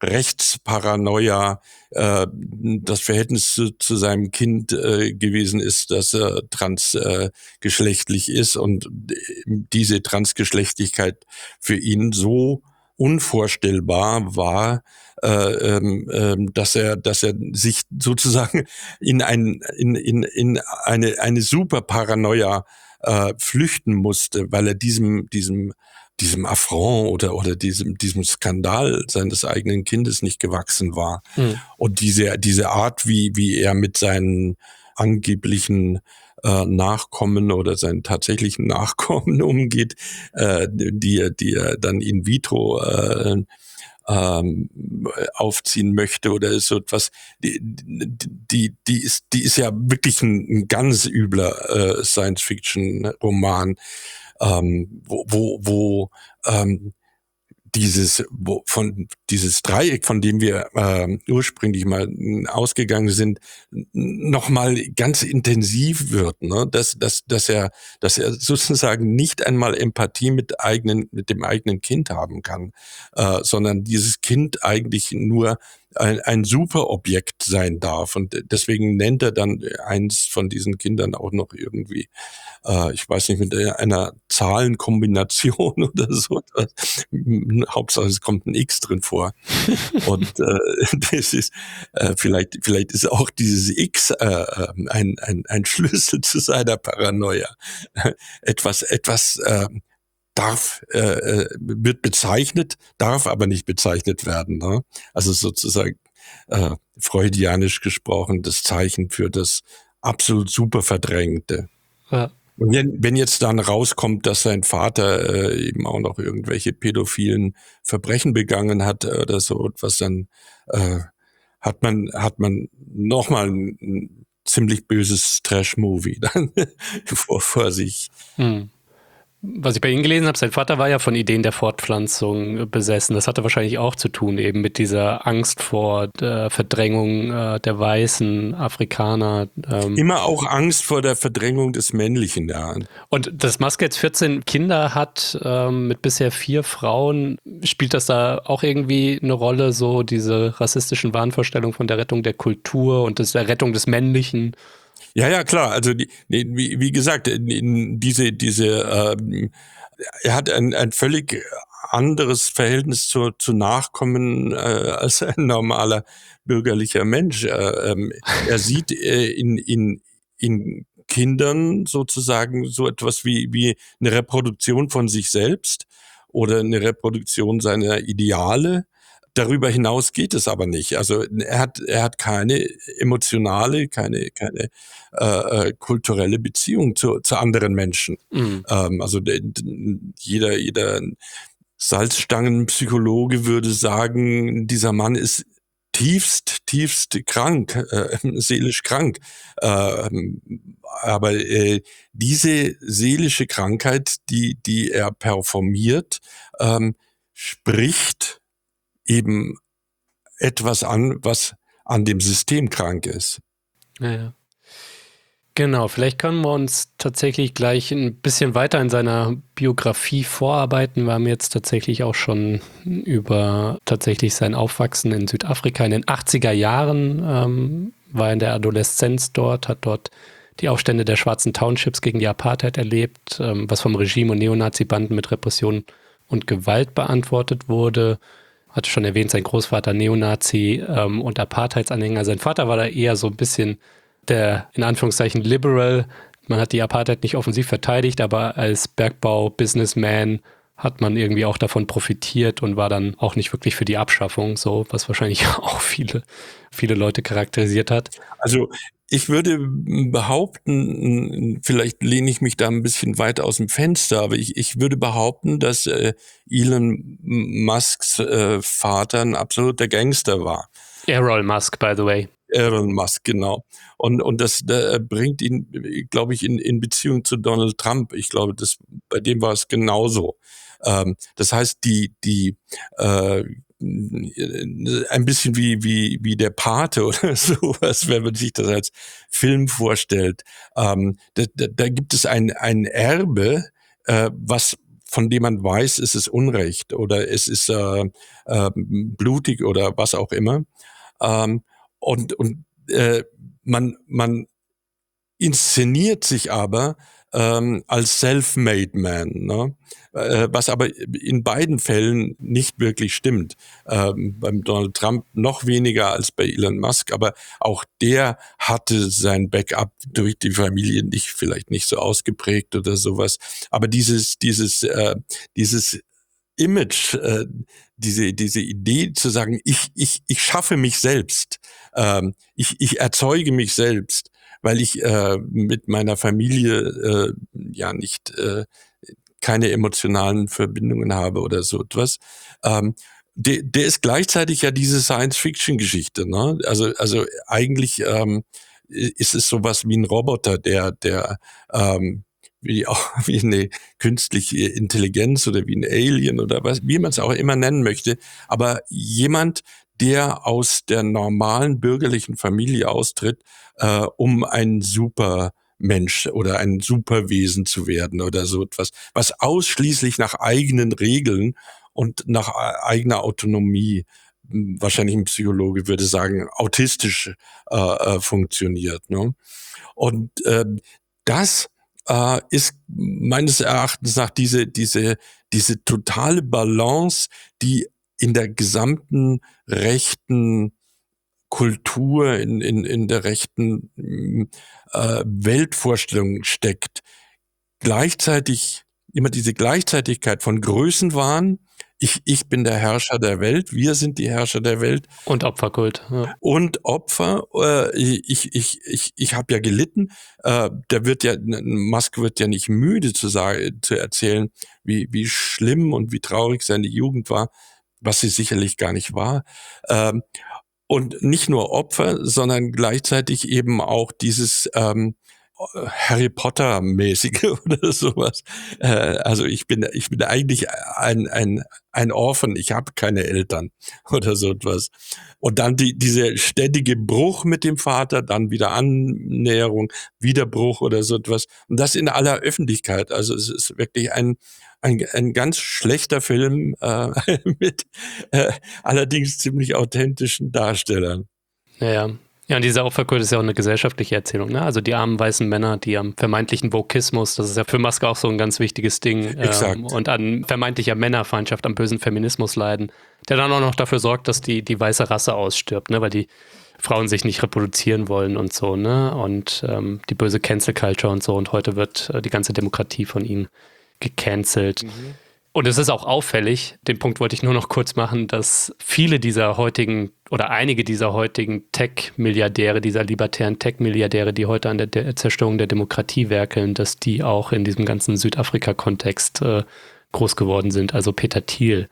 Rechtsparanoia äh, das Verhältnis zu, zu seinem Kind äh, gewesen ist, dass er transgeschlechtlich äh, ist und diese Transgeschlechtlichkeit für ihn so unvorstellbar war, äh, äh, dass er, dass er sich sozusagen in ein, in, in, in eine, eine super Paranoia äh, flüchten musste, weil er diesem, diesem, diesem Affront oder, oder diesem, diesem Skandal seines eigenen Kindes nicht gewachsen war. Mhm. Und diese, diese Art, wie, wie er mit seinen angeblichen äh, Nachkommen oder seinen tatsächlichen Nachkommen umgeht, äh, die er, die er dann in vitro äh, ähm, aufziehen möchte oder so etwas, die, die, die ist, die ist ja wirklich ein, ein ganz übler äh, Science-Fiction-Roman, ähm, wo, wo, wo ähm, dieses wo, von dieses Dreieck, von dem wir äh, ursprünglich mal ausgegangen sind, noch mal ganz intensiv wird, ne? Dass dass dass er dass er sozusagen nicht einmal Empathie mit eigenen mit dem eigenen Kind haben kann, äh, sondern dieses Kind eigentlich nur ein, ein Superobjekt sein darf, und deswegen nennt er dann eins von diesen Kindern auch noch irgendwie, äh, ich weiß nicht, mit einer Zahlenkombination oder so. Hauptsache es kommt ein X drin vor. Und äh, das ist äh, vielleicht vielleicht ist auch dieses X äh, ein, ein ein Schlüssel zu seiner Paranoia. etwas etwas äh, darf äh, wird bezeichnet, darf aber nicht bezeichnet werden. Ne? Also sozusagen äh, freudianisch gesprochen das Zeichen für das absolut super Verdrängte. Ja. Und wenn, wenn jetzt dann rauskommt, dass sein Vater äh, eben auch noch irgendwelche pädophilen Verbrechen begangen hat oder so etwas, dann äh, hat man hat man nochmal ein, ein ziemlich böses Trash-Movie dann vor, vor sich. Hm. Was ich bei Ihnen gelesen habe, sein Vater war ja von Ideen der Fortpflanzung besessen. Das hatte wahrscheinlich auch zu tun eben mit dieser Angst vor der Verdrängung äh, der weißen Afrikaner. Ähm. Immer auch Angst vor der Verdrängung des Männlichen, ja. Und dass Musk jetzt vierzehn Kinder hat, ähm, mit bisher vier Frauen, spielt das da auch irgendwie eine Rolle, so diese rassistischen Wahnvorstellungen von der Rettung der Kultur und des, der Rettung des Männlichen? Ja, ja, klar. Also die, wie, wie gesagt, diese, diese, ähm, er hat ein, ein völlig anderes Verhältnis zu, zu Nachkommen äh, als ein normaler bürgerlicher Mensch. Äh, ähm, er sieht äh, in, in, in Kindern sozusagen so etwas wie, wie eine Reproduktion von sich selbst oder eine Reproduktion seiner Ideale. Darüber hinaus geht es aber nicht. Also er hat er hat keine emotionale, keine keine äh, kulturelle Beziehung zu zu anderen Menschen. Mhm. Ähm, also de, de, jeder jeder Salzstangenpsychologe würde sagen, dieser Mann ist tiefst, tiefst krank, äh, seelisch krank. Ähm, aber äh, diese seelische Krankheit, die, die er performiert, ähm, spricht eben etwas an, was an dem System krank ist. Ja, ja. Genau, vielleicht können wir uns tatsächlich gleich ein bisschen weiter in seiner Biografie vorarbeiten. Wir haben jetzt tatsächlich auch schon über tatsächlich sein Aufwachsen in Südafrika in den achtziger Jahren, ähm, war in der Adoleszenz dort, hat dort die Aufstände der schwarzen Townships gegen die Apartheid erlebt, ähm, was vom Regime und Neonazi-Banden mit Repression und Gewalt beantwortet wurde. Hatte schon erwähnt, sein Großvater Neonazi ähm, und Apartheidsanhänger. Sein Vater war da eher so ein bisschen der, in Anführungszeichen, Liberal. Man hat die Apartheid nicht offensiv verteidigt, aber als Bergbau-Businessman hat man irgendwie auch davon profitiert und war dann auch nicht wirklich für die Abschaffung, so, was wahrscheinlich auch viele, viele Leute charakterisiert hat. Also ich würde behaupten, vielleicht lehne ich mich da ein bisschen weit aus dem Fenster, aber ich, ich würde behaupten, dass äh, Elon Musks äh, Vater ein absoluter Gangster war. Errol Musk, by the way. Elon Musk, genau. Und, und das da bringt ihn, glaube ich, in, in Beziehung zu Donald Trump. Ich glaube, das, bei dem war es genauso. Ähm, das heißt, die, die, äh, ein bisschen wie, wie, wie der Pate oder sowas, wenn man sich das als Film vorstellt. Ähm, da, da, da gibt es ein, ein Erbe, äh, was, von dem man weiß, es ist Unrecht oder es ist äh, äh, blutig oder was auch immer. Ähm, Und, und äh, man, man inszeniert sich aber ähm, als self-made man, ne? Äh, was aber in beiden Fällen nicht wirklich stimmt. Ähm, beim Donald Trump noch weniger als bei Elon Musk, aber auch der hatte sein Backup durch die Familie nicht, vielleicht nicht so ausgeprägt oder sowas. Aber dieses, dieses, äh, dieses Image, äh, diese diese Idee zu sagen, ich ich ich schaffe mich selbst, ähm, ich ich erzeuge mich selbst, weil ich äh, mit meiner Familie äh, ja nicht äh, keine emotionalen Verbindungen habe oder so etwas. Ähm, der, der ist gleichzeitig ja diese Science-Fiction-Geschichte, ne? Also also eigentlich ähm, ist es sowas wie ein Roboter, der der ähm, wie auch wie eine künstliche Intelligenz oder wie ein Alien oder was, wie man es auch immer nennen möchte, aber jemand, der aus der normalen bürgerlichen Familie austritt, äh, um ein Supermensch oder ein Superwesen zu werden oder so etwas, was ausschließlich nach eigenen Regeln und nach eigener Autonomie, wahrscheinlich ein Psychologe würde sagen, autistisch äh, äh, funktioniert. Ne? Und äh, das äh, ist meines Erachtens nach diese, diese, diese totale Balance, die in der gesamten rechten Kultur, in, in, in der rechten äh, Weltvorstellung steckt. Gleichzeitig immer diese Gleichzeitigkeit von Größenwahn. Ich, ich bin der Herrscher der Welt, wir sind die Herrscher der Welt. Und Opferkult. Ja. Und Opfer, äh, ich, ich, ich, ich habe ja gelitten, äh, der wird ja, Musk wird ja nicht müde zu sagen, zu erzählen, wie, wie schlimm und wie traurig seine Jugend war, was sie sicherlich gar nicht war. Ähm, und nicht nur Opfer, sondern gleichzeitig eben auch dieses ähm, Harry Potter-mäßige oder sowas. Äh, also ich bin, ich bin eigentlich ein, ein, ein Orphan, ich habe keine Eltern oder so etwas. Und dann die, diese ständige Bruch mit dem Vater, dann wieder Annäherung, wieder Bruch oder so etwas. Und das in aller Öffentlichkeit. Also es ist wirklich ein, ein, ein ganz schlechter Film äh, mit äh, allerdings ziemlich authentischen Darstellern. Ja, ja. Ja, und dieser Opferkult ist ja auch eine gesellschaftliche Erzählung, ne? Also die armen weißen Männer, die am vermeintlichen Vokismus, das ist ja für Musk auch so ein ganz wichtiges Ding, Exakt. ähm, und an vermeintlicher Männerfeindschaft, am bösen Feminismus leiden, der dann auch noch dafür sorgt, dass die, die weiße Rasse ausstirbt, ne? Weil die Frauen sich nicht reproduzieren wollen und so, ne? Und ähm, die böse Cancel Culture und so, und heute wird äh, die ganze Demokratie von ihnen gecancelt. Mhm. Und es ist auch auffällig, den Punkt wollte ich nur noch kurz machen, dass viele dieser heutigen oder einige dieser heutigen Tech-Milliardäre, dieser libertären Tech-Milliardäre, die heute an der De- Zerstörung der Demokratie werkeln, dass die auch in diesem ganzen Südafrika-Kontext äh, groß geworden sind. Also Peter Thiel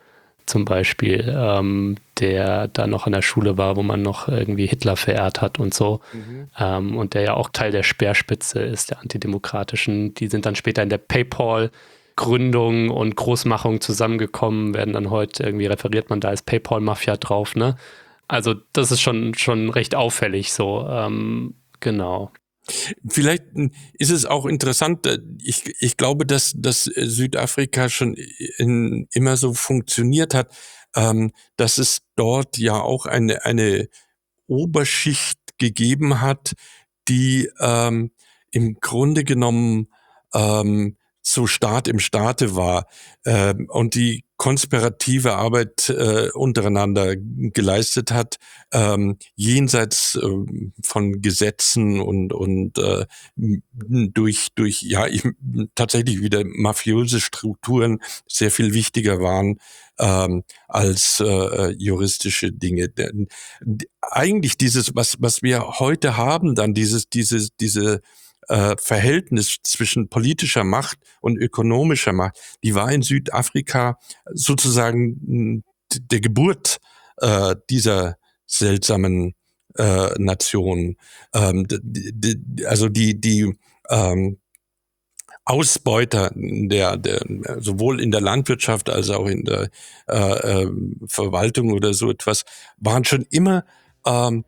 zum Beispiel, ähm, der da noch an der Schule war, wo man noch irgendwie Hitler verehrt hat und so. Mhm. Ähm, und der ja auch Teil der Speerspitze ist, der Antidemokratischen. Die sind dann später in der PayPal-Gründung und Großmachung zusammengekommen, werden dann heute irgendwie referiert man da als PayPal-Mafia drauf, ne? Also das ist schon, schon recht auffällig so, ähm, genau. Vielleicht ist es auch interessant, ich, ich glaube, dass, dass Südafrika schon in, immer so funktioniert hat, ähm, dass es dort ja auch eine, eine Oberschicht gegeben hat, die ähm, im Grunde genommen ähm, so Staat im Staate war ähm, und die konspirative Arbeit äh, untereinander geleistet hat, ähm, jenseits äh, von Gesetzen und und äh, durch durch ja ich, tatsächlich wieder mafiöse Strukturen sehr viel wichtiger waren ähm, als äh, juristische Dinge. Denn eigentlich dieses, was was wir heute haben, dann dieses dieses diese äh, Verhältnis zwischen politischer Macht und ökonomischer Macht, die war in Südafrika sozusagen der Geburt äh, dieser seltsamen äh, Nation. Ähm, die, die, also die die ähm, Ausbeuter der, der sowohl in der Landwirtschaft als auch in der äh, äh, Verwaltung oder so etwas waren schon immer ähm,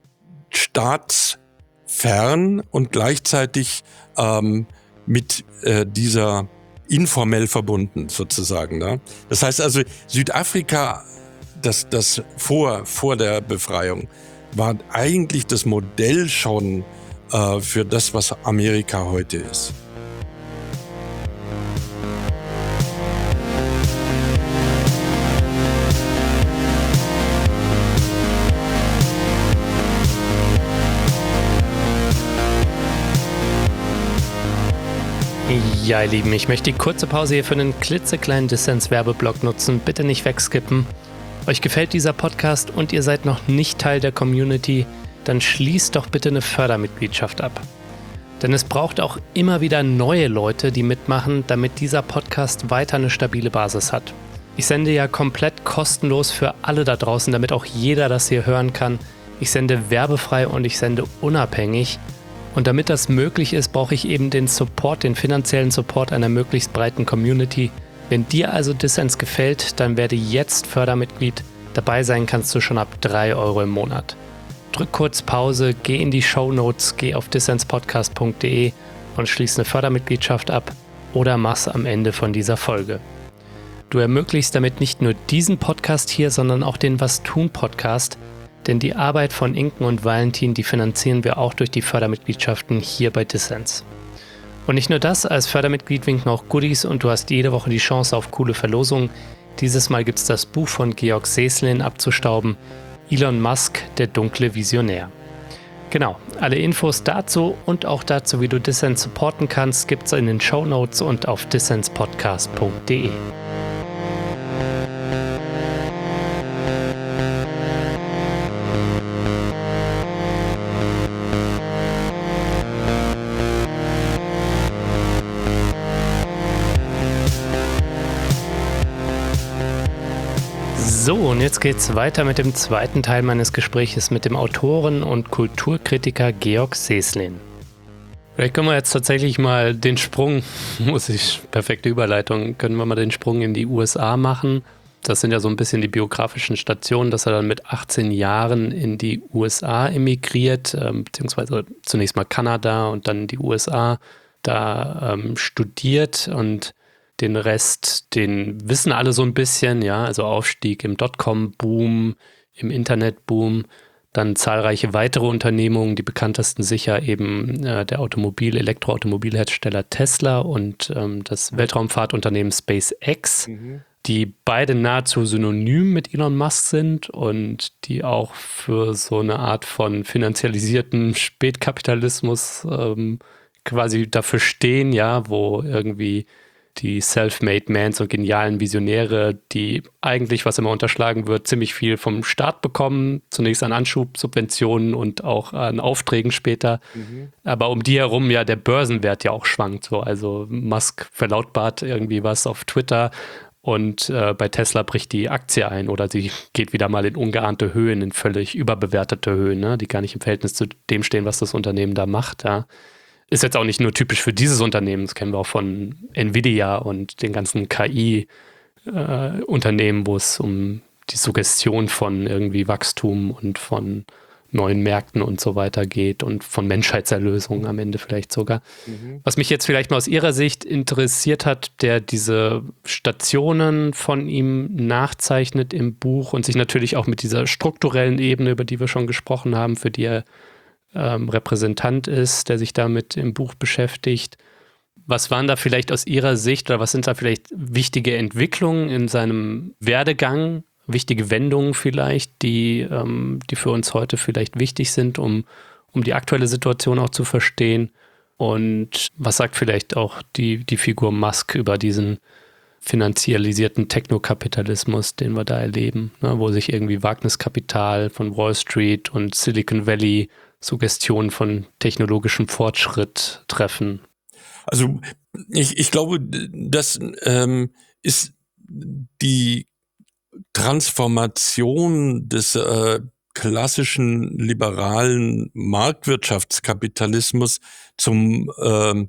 staatsfern und gleichzeitig ähm, mit äh, dieser informell verbunden sozusagen. Ne? Das heißt also Südafrika, das das vor vor der Befreiung war eigentlich das Modell schon äh, für das, was Amerika heute ist. Ja, ihr Lieben, ich möchte die kurze Pause hier für einen klitzekleinen Dissens-Werbeblock nutzen. Bitte nicht wegskippen. Euch gefällt dieser Podcast und ihr seid noch nicht Teil der Community, dann schließt doch bitte eine Fördermitgliedschaft ab. Denn es braucht auch immer wieder neue Leute, die mitmachen, damit dieser Podcast weiter eine stabile Basis hat. Ich sende ja komplett kostenlos für alle da draußen, damit auch jeder das hier hören kann. Ich sende werbefrei und ich sende unabhängig. Und damit das möglich ist, brauche ich eben den Support, den finanziellen Support einer möglichst breiten Community. Wenn dir also Dissens gefällt, dann werde jetzt Fördermitglied. Dabei sein kannst du schon ab drei Euro im Monat. Drück kurz Pause, geh in die Shownotes, geh auf dissenspodcast punkt de und schließ eine Fördermitgliedschaft ab oder mach's am Ende von dieser Folge. Du ermöglichst damit nicht nur diesen Podcast hier, sondern auch den Was tun Podcast, denn die Arbeit von Inken und Valentin, die finanzieren wir auch durch die Fördermitgliedschaften hier bei Dissens. Und nicht nur das, als Fördermitglied winken auch Goodies und du hast jede Woche die Chance auf coole Verlosungen. Dieses Mal gibt es das Buch von Georg Seslin abzustauben, Elon Musk, der dunkle Visionär. Genau, alle Infos dazu und auch dazu, wie du Dissens supporten kannst, gibt es in den Shownotes und auf dissenspodcast punkt de. So, und jetzt geht's weiter mit dem zweiten Teil meines Gespräches mit dem Autoren und Kulturkritiker Georg Seslin. Vielleicht können wir jetzt tatsächlich mal den Sprung, muss ich, perfekte Überleitung, können wir mal den Sprung in die U S A machen. Das sind ja so ein bisschen die biografischen Stationen, dass er dann mit achtzehn Jahren in die U S A emigriert, äh, beziehungsweise zunächst mal Kanada und dann die U S A, da ähm, studiert und den Rest, den wissen alle so ein bisschen, ja, also Aufstieg im Dotcom-Boom, im Internet-Boom, dann zahlreiche weitere Unternehmungen, die bekanntesten sicher eben äh, der Automobil-, Elektroautomobilhersteller Tesla und ähm, das Weltraumfahrtunternehmen SpaceX, mhm. die beide nahezu synonym mit Elon Musk sind und die auch für so eine Art von finanzialisierten Spätkapitalismus ähm, quasi dafür stehen, ja, wo irgendwie die Self-Made Mans und genialen Visionäre, die eigentlich, was immer unterschlagen wird, ziemlich viel vom Staat bekommen. Zunächst an Anschubsubventionen und auch an Aufträgen später. Mhm. Aber um die herum ja der Börsenwert ja auch schwankt. So. Also Musk verlautbart irgendwie was auf Twitter Und äh, bei Tesla bricht die Aktie ein oder sie geht wieder mal in ungeahnte Höhen, in völlig überbewertete Höhen, ne, die gar nicht im Verhältnis zu dem stehen, was das Unternehmen da macht. Ja. Ist jetzt auch nicht nur typisch für dieses Unternehmen, das kennen wir auch von Nvidia und den ganzen K I-Unternehmen, äh, wo es um die Suggestion von irgendwie Wachstum und von neuen Märkten und so weiter geht und von Menschheitserlösung am Ende vielleicht sogar. Mhm. Was mich jetzt vielleicht mal aus Ihrer Sicht interessiert hat, der diese Stationen von ihm nachzeichnet im Buch und sich natürlich auch mit dieser strukturellen Ebene, über die wir schon gesprochen haben, für die er ähm, Repräsentant ist, der sich damit im Buch beschäftigt. Was waren da vielleicht aus Ihrer Sicht oder was sind da vielleicht wichtige Entwicklungen in seinem Werdegang, wichtige Wendungen vielleicht, die, ähm, die für uns heute vielleicht wichtig sind, um, um die aktuelle Situation auch zu verstehen? Und was sagt vielleicht auch die, die Figur Musk über diesen finanzialisierten Technokapitalismus, den wir da erleben, ne, wo sich irgendwie Wagniskapital von Wall Street und Silicon Valley Suggestionen von technologischem Fortschritt treffen? Also ich, ich glaube, das ähm, ist die Transformation des äh, klassischen liberalen Marktwirtschaftskapitalismus zum ähm,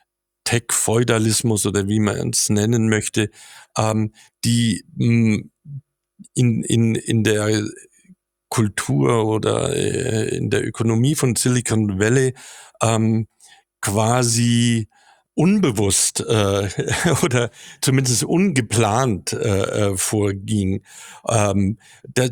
Tech-Feudalismus oder wie man es nennen möchte, ähm, die mh, in, in, in der Kultur oder äh, in der Ökonomie von Silicon Valley ähm, quasi unbewusst äh, oder zumindest ungeplant äh, vorging. Ähm, da,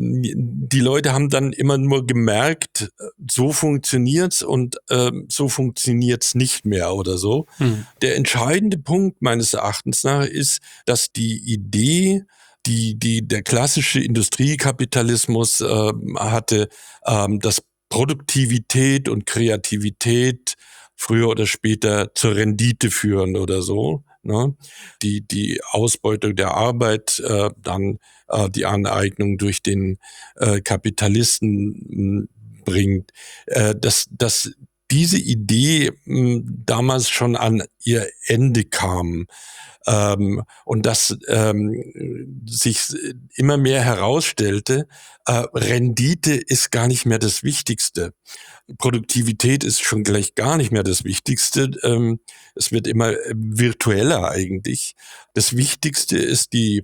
die Leute haben dann immer nur gemerkt, so funktioniert's und äh, so funktioniert's nicht mehr oder so. Hm. Der entscheidende Punkt meines Erachtens nach ist, dass die Idee, die die der klassische Industriekapitalismus äh, hatte, ähm, dass Produktivität und Kreativität früher oder später zur Rendite führen oder so, ne? Die die Ausbeutung der Arbeit, äh, dann äh, die Aneignung durch den äh, Kapitalisten mh, bringt, äh, dass dass diese Idee mh, damals schon an ihr Ende kam. Ähm, und dass ähm, sich immer mehr herausstellte, äh, Rendite ist gar nicht mehr das Wichtigste. Produktivität ist schon gleich gar nicht mehr das Wichtigste. Ähm, es wird immer virtueller eigentlich. Das Wichtigste ist die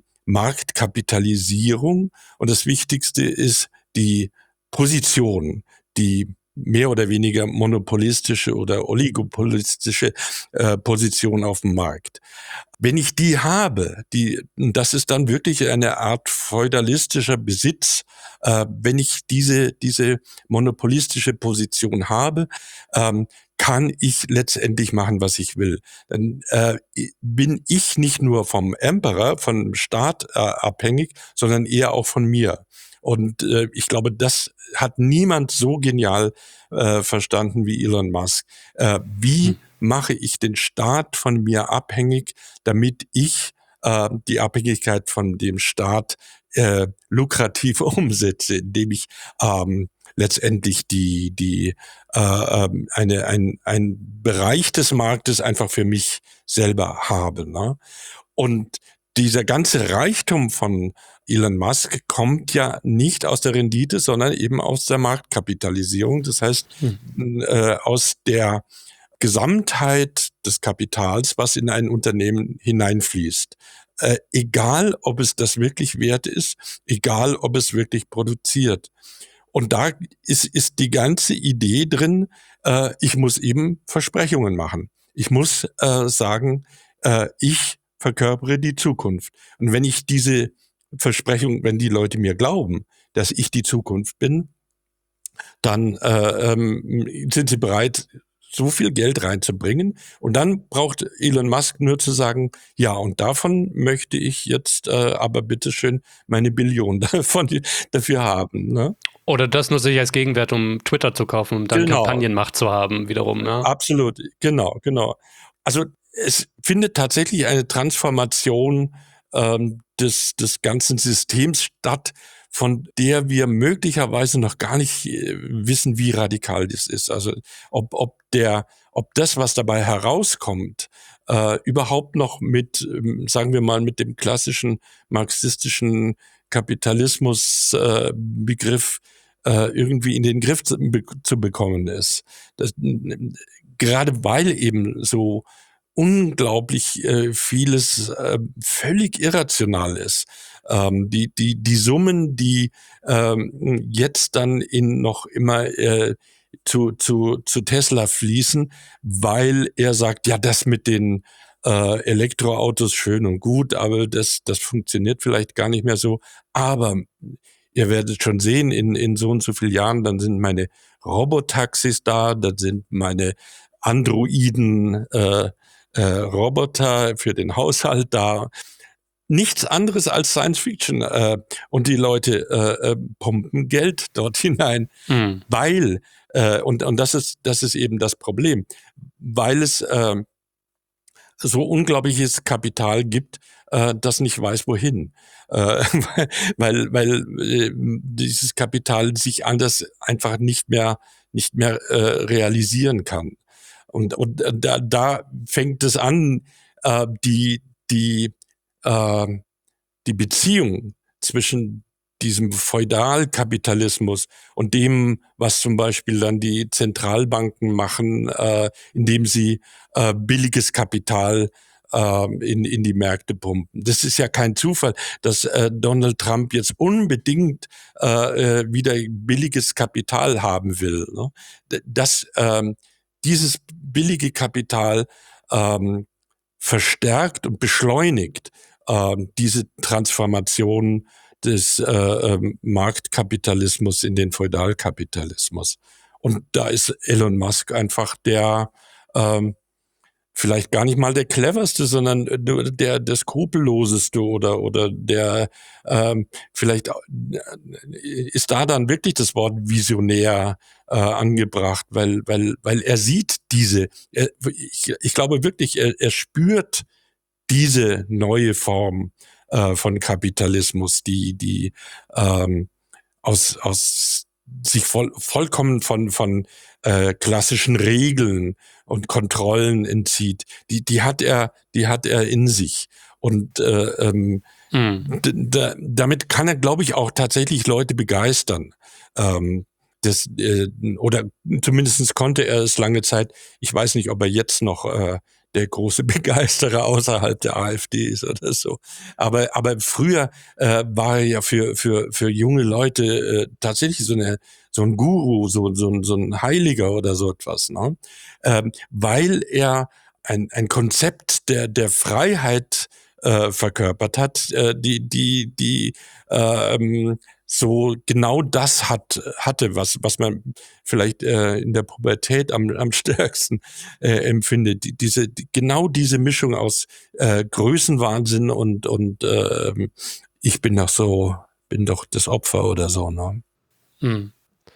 Marktkapitalisierung und das Wichtigste ist die Position, die mehr oder weniger monopolistische oder oligopolistische äh, Position auf dem Markt. Wenn ich die habe, die, das ist dann wirklich eine Art feudalistischer Besitz. Äh, wenn ich diese diese monopolistische Position habe, ähm, kann ich letztendlich machen, was ich will. Dann äh, bin ich nicht nur vom Emperor, vom Staat äh, abhängig, sondern eher auch von mir. Und äh, ich glaube, das hat niemand so genial äh, verstanden wie Elon Musk. Äh, wie hm. mache ich den Staat von mir abhängig, damit ich äh, die Abhängigkeit von dem Staat äh, lukrativ umsetze, indem ich ähm, letztendlich die die äh, eine ein ein Bereich des Marktes einfach für mich selber habe, ne? Und dieser ganze Reichtum von Elon Musk kommt ja nicht aus der Rendite, sondern eben aus der Marktkapitalisierung. Das heißt, hm. äh, aus der Gesamtheit des Kapitals, was in ein Unternehmen hineinfließt. Äh, egal, ob es das wirklich wert ist, egal, ob es wirklich produziert. Und da ist, ist die ganze Idee drin, äh, ich muss eben Versprechungen machen. Ich muss äh, sagen, äh, ich verkörpere die Zukunft. Und wenn ich diese Versprechung, wenn die Leute mir glauben, dass ich die Zukunft bin, dann äh, ähm, sind sie bereit, so viel Geld reinzubringen. Und dann braucht Elon Musk nur zu sagen, ja, und davon möchte ich jetzt äh, aber bitteschön meine Billion davon dafür haben. Ne? Oder das nur sich als Gegenwert, um Twitter zu kaufen, um dann genau. Kampagnenmacht zu haben, wiederum. Ne? Absolut, genau, genau. Also es findet tatsächlich eine Transformation ähm, des, des ganzen Systems statt, von der wir möglicherweise noch gar nicht äh, wissen, wie radikal das ist. Also ob, ob der, ob das, was dabei herauskommt, äh, überhaupt noch mit, ähm, sagen wir mal, mit dem klassischen marxistischen Kapitalismus-Begriff äh, Begriff, äh, irgendwie in den Griff zu, be zu bekommen ist. Das, gerade weil eben so unglaublich äh, vieles äh, völlig irrational ist. Ähm, die, die, die Summen, die ähm, jetzt dann in noch immer äh, zu, zu, zu Tesla fließen, weil er sagt, ja, das mit den äh, Elektroautos schön und gut, aber das, das funktioniert vielleicht gar nicht mehr so. Aber ihr werdet schon sehen, in, in so und so vielen Jahren, dann sind meine Robotaxis da, dann sind meine Androiden äh, äh, Roboter für den Haushalt da. Nichts anderes als Science Fiction. Äh, und die Leute äh, äh, pumpen Geld dort hinein, Mhm. weil, äh, und, und das ist, das ist eben das Problem, weil es äh, so unglaubliches Kapital gibt, äh, das nicht weiß, wohin. Äh, weil weil äh, dieses Kapital sich anders einfach nicht mehr, nicht mehr äh, realisieren kann. Und, und da, da fängt es an, äh, die, die, äh, die Beziehung zwischen diesem Feudalkapitalismus und dem, was zum Beispiel dann die Zentralbanken machen, äh, indem sie äh, billiges Kapital äh, in, in die Märkte pumpen. Das ist ja kein Zufall, dass äh, Donald Trump jetzt unbedingt äh, wieder billiges Kapital haben will. Ne? Das, ähm, dieses billige Kapital ähm, verstärkt und beschleunigt ähm, diese Transformation des äh, ähm, Marktkapitalismus in den Feudalkapitalismus. Und da ist Elon Musk einfach der ähm, vielleicht gar nicht mal der cleverste, sondern der, der skrupelloseste oder, oder der ähm, vielleicht ist da dann wirklich das Wort visionär äh, angebracht, weil, weil, weil er sieht diese, er, ich, ich glaube wirklich, er, er spürt diese neue Form äh, von Kapitalismus, die, die ähm, aus, aus sich voll, vollkommen von, von äh, klassischen Regeln und Kontrollen entzieht, die, die hat er, die hat er in sich. Und äh, ähm, Mhm. d- damit kann er, glaube ich, auch tatsächlich Leute begeistern. Ähm, das, äh, oder zumindest konnte er es lange Zeit. Ich weiß nicht, ob er jetzt noch äh, der große Begeisterer außerhalb der AfD ist oder so. Aber, aber früher äh, war er ja für, für, für junge Leute äh, tatsächlich so eine, so ein Guru, so, so, so ein Heiliger oder so etwas, ne? Ähm, weil er ein, ein Konzept der, der Freiheit äh, verkörpert hat, äh, die, die, die ähm, so genau das hat, hatte, was, was man vielleicht äh, in der Pubertät am, am stärksten äh, empfindet. Die, diese, die, genau diese Mischung aus äh, Größenwahnsinn und, und äh, ich bin doch so, bin doch das Opfer oder so, ne? Mhm.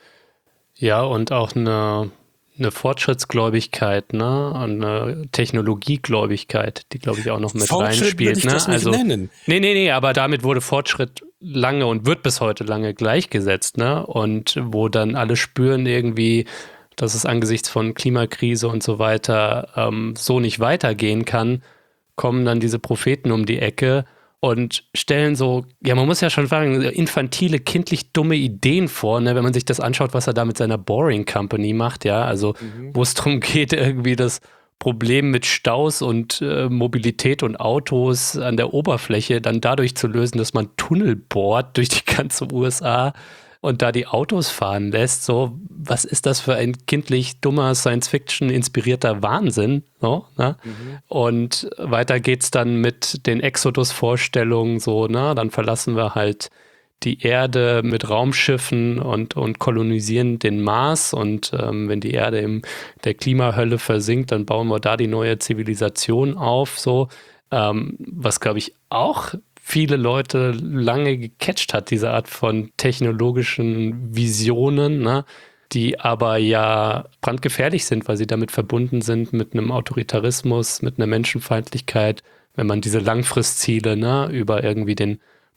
Ja, und auch eine, eine Fortschrittsgläubigkeit, ne? Und eine Technologiegläubigkeit, die, glaube ich, auch noch mit Fortschritt würde reinspielt. ich Ne? das nicht Also, nennen. nee, nee, nee, aber damit wurde Fortschritt lange und wird bis heute lange gleichgesetzt, ne? Und wo dann alle spüren irgendwie, dass es angesichts von Klimakrise und so weiter ähm, so nicht weitergehen kann, kommen dann diese Propheten um die Ecke und stellen so, ja, man muss ja schon sagen, infantile, kindlich dumme Ideen vor, ne, wenn man sich das anschaut, was er da mit seiner Boring Company macht, ja, also Mhm. wo es darum geht, irgendwie das Problem mit Staus und äh, Mobilität und Autos an der Oberfläche dann dadurch zu lösen, dass man Tunnel bohrt durch die ganze U S A und da die Autos fahren lässt. So, was ist das für ein kindlich dummer Science-Fiction-inspirierter Wahnsinn? So, ne? Mhm. Und weiter geht's dann mit den Exodus-Vorstellungen, so, ne? Dann verlassen wir halt die Erde mit Raumschiffen und, und kolonisieren den Mars. Und ähm, wenn die Erde in der Klimahölle versinkt, dann bauen wir da die neue Zivilisation auf. So, ähm, was, glaube ich, auch viele Leute lange gecatcht hat, diese Art von technologischen Visionen, ne? Die aber ja brandgefährlich sind, weil sie damit verbunden sind mit einem Autoritarismus, mit einer Menschenfeindlichkeit, wenn man diese Langfristziele, ne, über irgendwie den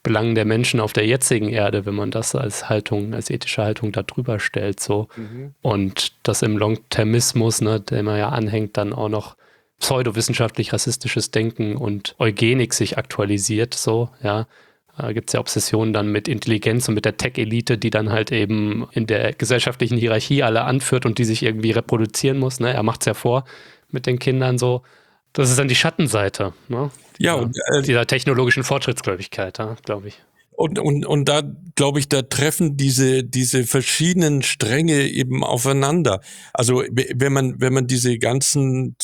Belangen der Menschen auf der jetzigen Erde, wenn man das als Haltung, als ethische Haltung da drüber stellt, so. Mhm. Und das im Longtermismus, ne, der man ja anhängt, dann auch noch pseudowissenschaftlich rassistisches Denken und Eugenik sich aktualisiert, so, ja. Da gibt es ja Obsessionen dann mit Intelligenz und mit der Tech-Elite, die dann halt eben in der gesellschaftlichen Hierarchie alle anführt und die sich irgendwie reproduzieren muss. Ne? Er macht es ja vor mit den Kindern so. Das ist dann die Schattenseite, ne? Ja, dieser, und äh, dieser technologischen Fortschrittsgläubigkeit, ja, glaube ich. Und, und, und da, glaube ich, da treffen diese, diese verschiedenen Stränge eben aufeinander. Also, wenn man, wenn man diese ganzen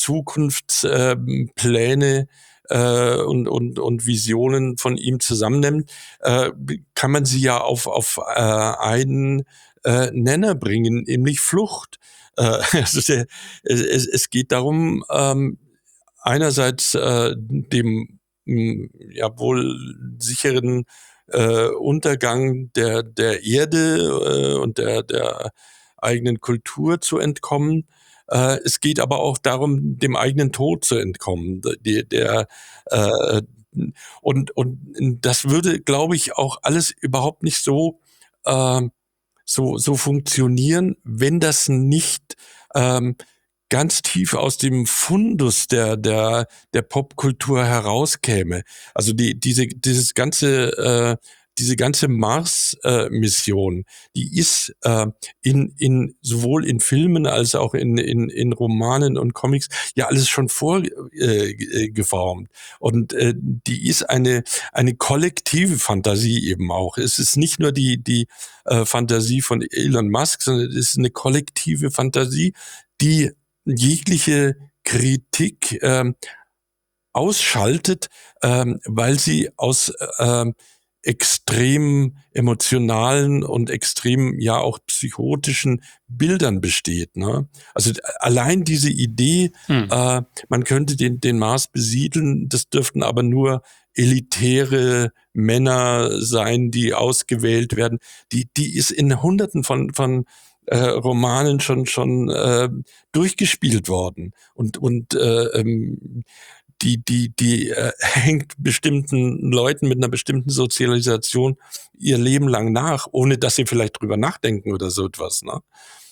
Zukunftspläne äh, und, und, und Visionen von ihm zusammennimmt, äh, kann man sie ja auf, auf äh, einen äh, Nenner bringen, nämlich Flucht. Äh, also der, es, es geht darum, ähm, einerseits äh, dem mh, ja wohl sicheren äh, Untergang der, der Erde äh, und der, der eigenen Kultur zu entkommen. Äh, es geht aber auch darum, dem eigenen Tod zu entkommen. Der, der, äh, und, und das würde, glaube ich, auch alles überhaupt nicht so, äh, so, so funktionieren, wenn das nicht ähm, ganz tief aus dem Fundus der, der, der Popkultur herauskäme. Also die, diese, dieses ganze, äh, diese ganze Mars-Mission, äh, die ist äh, in, in, sowohl in Filmen als auch in, in, in Romanen und Comics ja alles schon vorgeformt. Äh, und äh, die ist eine, eine kollektive Fantasie eben auch. Es ist nicht nur die, die äh, Fantasie von Elon Musk, sondern es ist eine kollektive Fantasie, die jegliche Kritik ähm, ausschaltet, ähm, weil sie aus ähm, extrem emotionalen und extrem ja auch psychotischen Bildern besteht. Ne? Also allein diese Idee, hm. äh, man könnte den, den Mars besiedeln, das dürften aber nur elitäre Männer sein, die ausgewählt werden. Die, die ist in Hunderten von, von äh, Romanen schon schon äh, durchgespielt worden und und äh, ähm, die die die äh, hängt bestimmten Leuten mit einer bestimmten Sozialisation ihr Leben lang nach, ohne dass sie vielleicht drüber nachdenken oder so etwas, ne?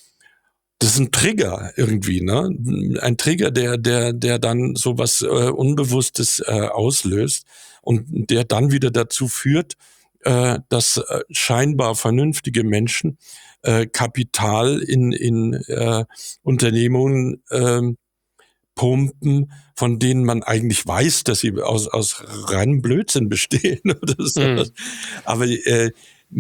Das ist ein Trigger irgendwie, ne? Ein Trigger, der der der dann sowas äh, Unbewusstes äh, auslöst und der dann wieder dazu führt, äh, dass äh, scheinbar vernünftige Menschen äh, Kapital in in äh, Unternehmungen äh, pumpen, von denen man eigentlich weiß, dass sie aus aus reinem Blödsinn bestehen oder so. Mhm. Aber äh,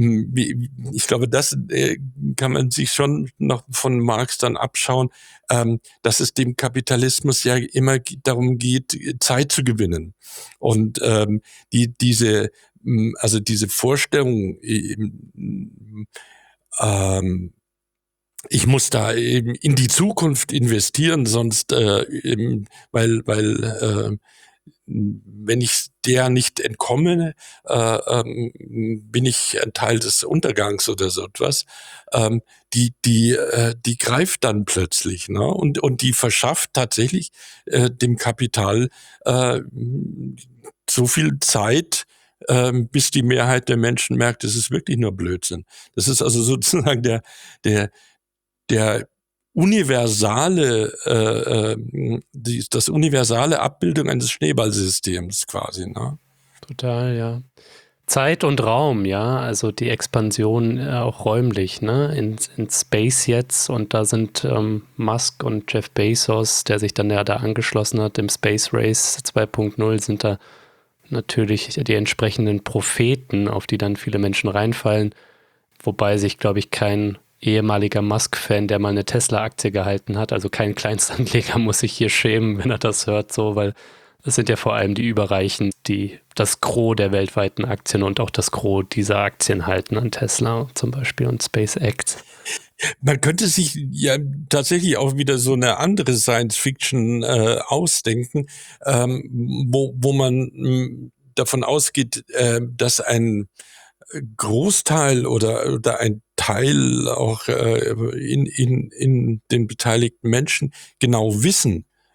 ich glaube, das äh, kann man sich schon noch von Marx dann abschauen, ähm, dass es dem Kapitalismus ja immer darum geht, Zeit zu gewinnen. Und ähm, die diese also diese Vorstellung, ähm, ich muss da eben in die Zukunft investieren, sonst, äh, eben, weil, weil, äh, wenn ich der nicht entkomme, äh, ähm, bin ich ein Teil des Untergangs oder so etwas. Ähm, die, die, äh, die greift dann plötzlich, ne? Und, und die verschafft tatsächlich äh, dem Kapital äh, so viel Zeit, ähm, bis die Mehrheit der Menschen merkt, es ist wirklich nur Blödsinn. Das ist also sozusagen der, der, der universale, äh, äh, die, das universale Abbildung eines Schneeballsystems quasi, ne? Total, ja. Zeit und Raum, ja, also die Expansion äh, auch räumlich, ne, in, in Space jetzt, und da sind ähm, Musk und Jeff Bezos, der sich dann ja da angeschlossen hat im Space Race zwei Punkt null, sind da natürlich die entsprechenden Propheten, auf die dann viele Menschen reinfallen, wobei sich, glaube ich, kein ehemaliger Musk-Fan, der mal eine Tesla-Aktie gehalten hat, also kein Kleinstanleger muss sich hier schämen, wenn er das hört, so, weil es sind ja vor allem die Überreichen, die das Gros der weltweiten Aktien und auch das Gros dieser Aktien halten an Tesla zum Beispiel und SpaceX. Man könnte sich ja tatsächlich auch wieder so eine andere Science-Fiction äh, ausdenken, ähm, wo, wo man mh, davon ausgeht, äh, dass ein Großteil oder, oder ein Teil auch äh, in, in, in den beteiligten Menschen genau wissen,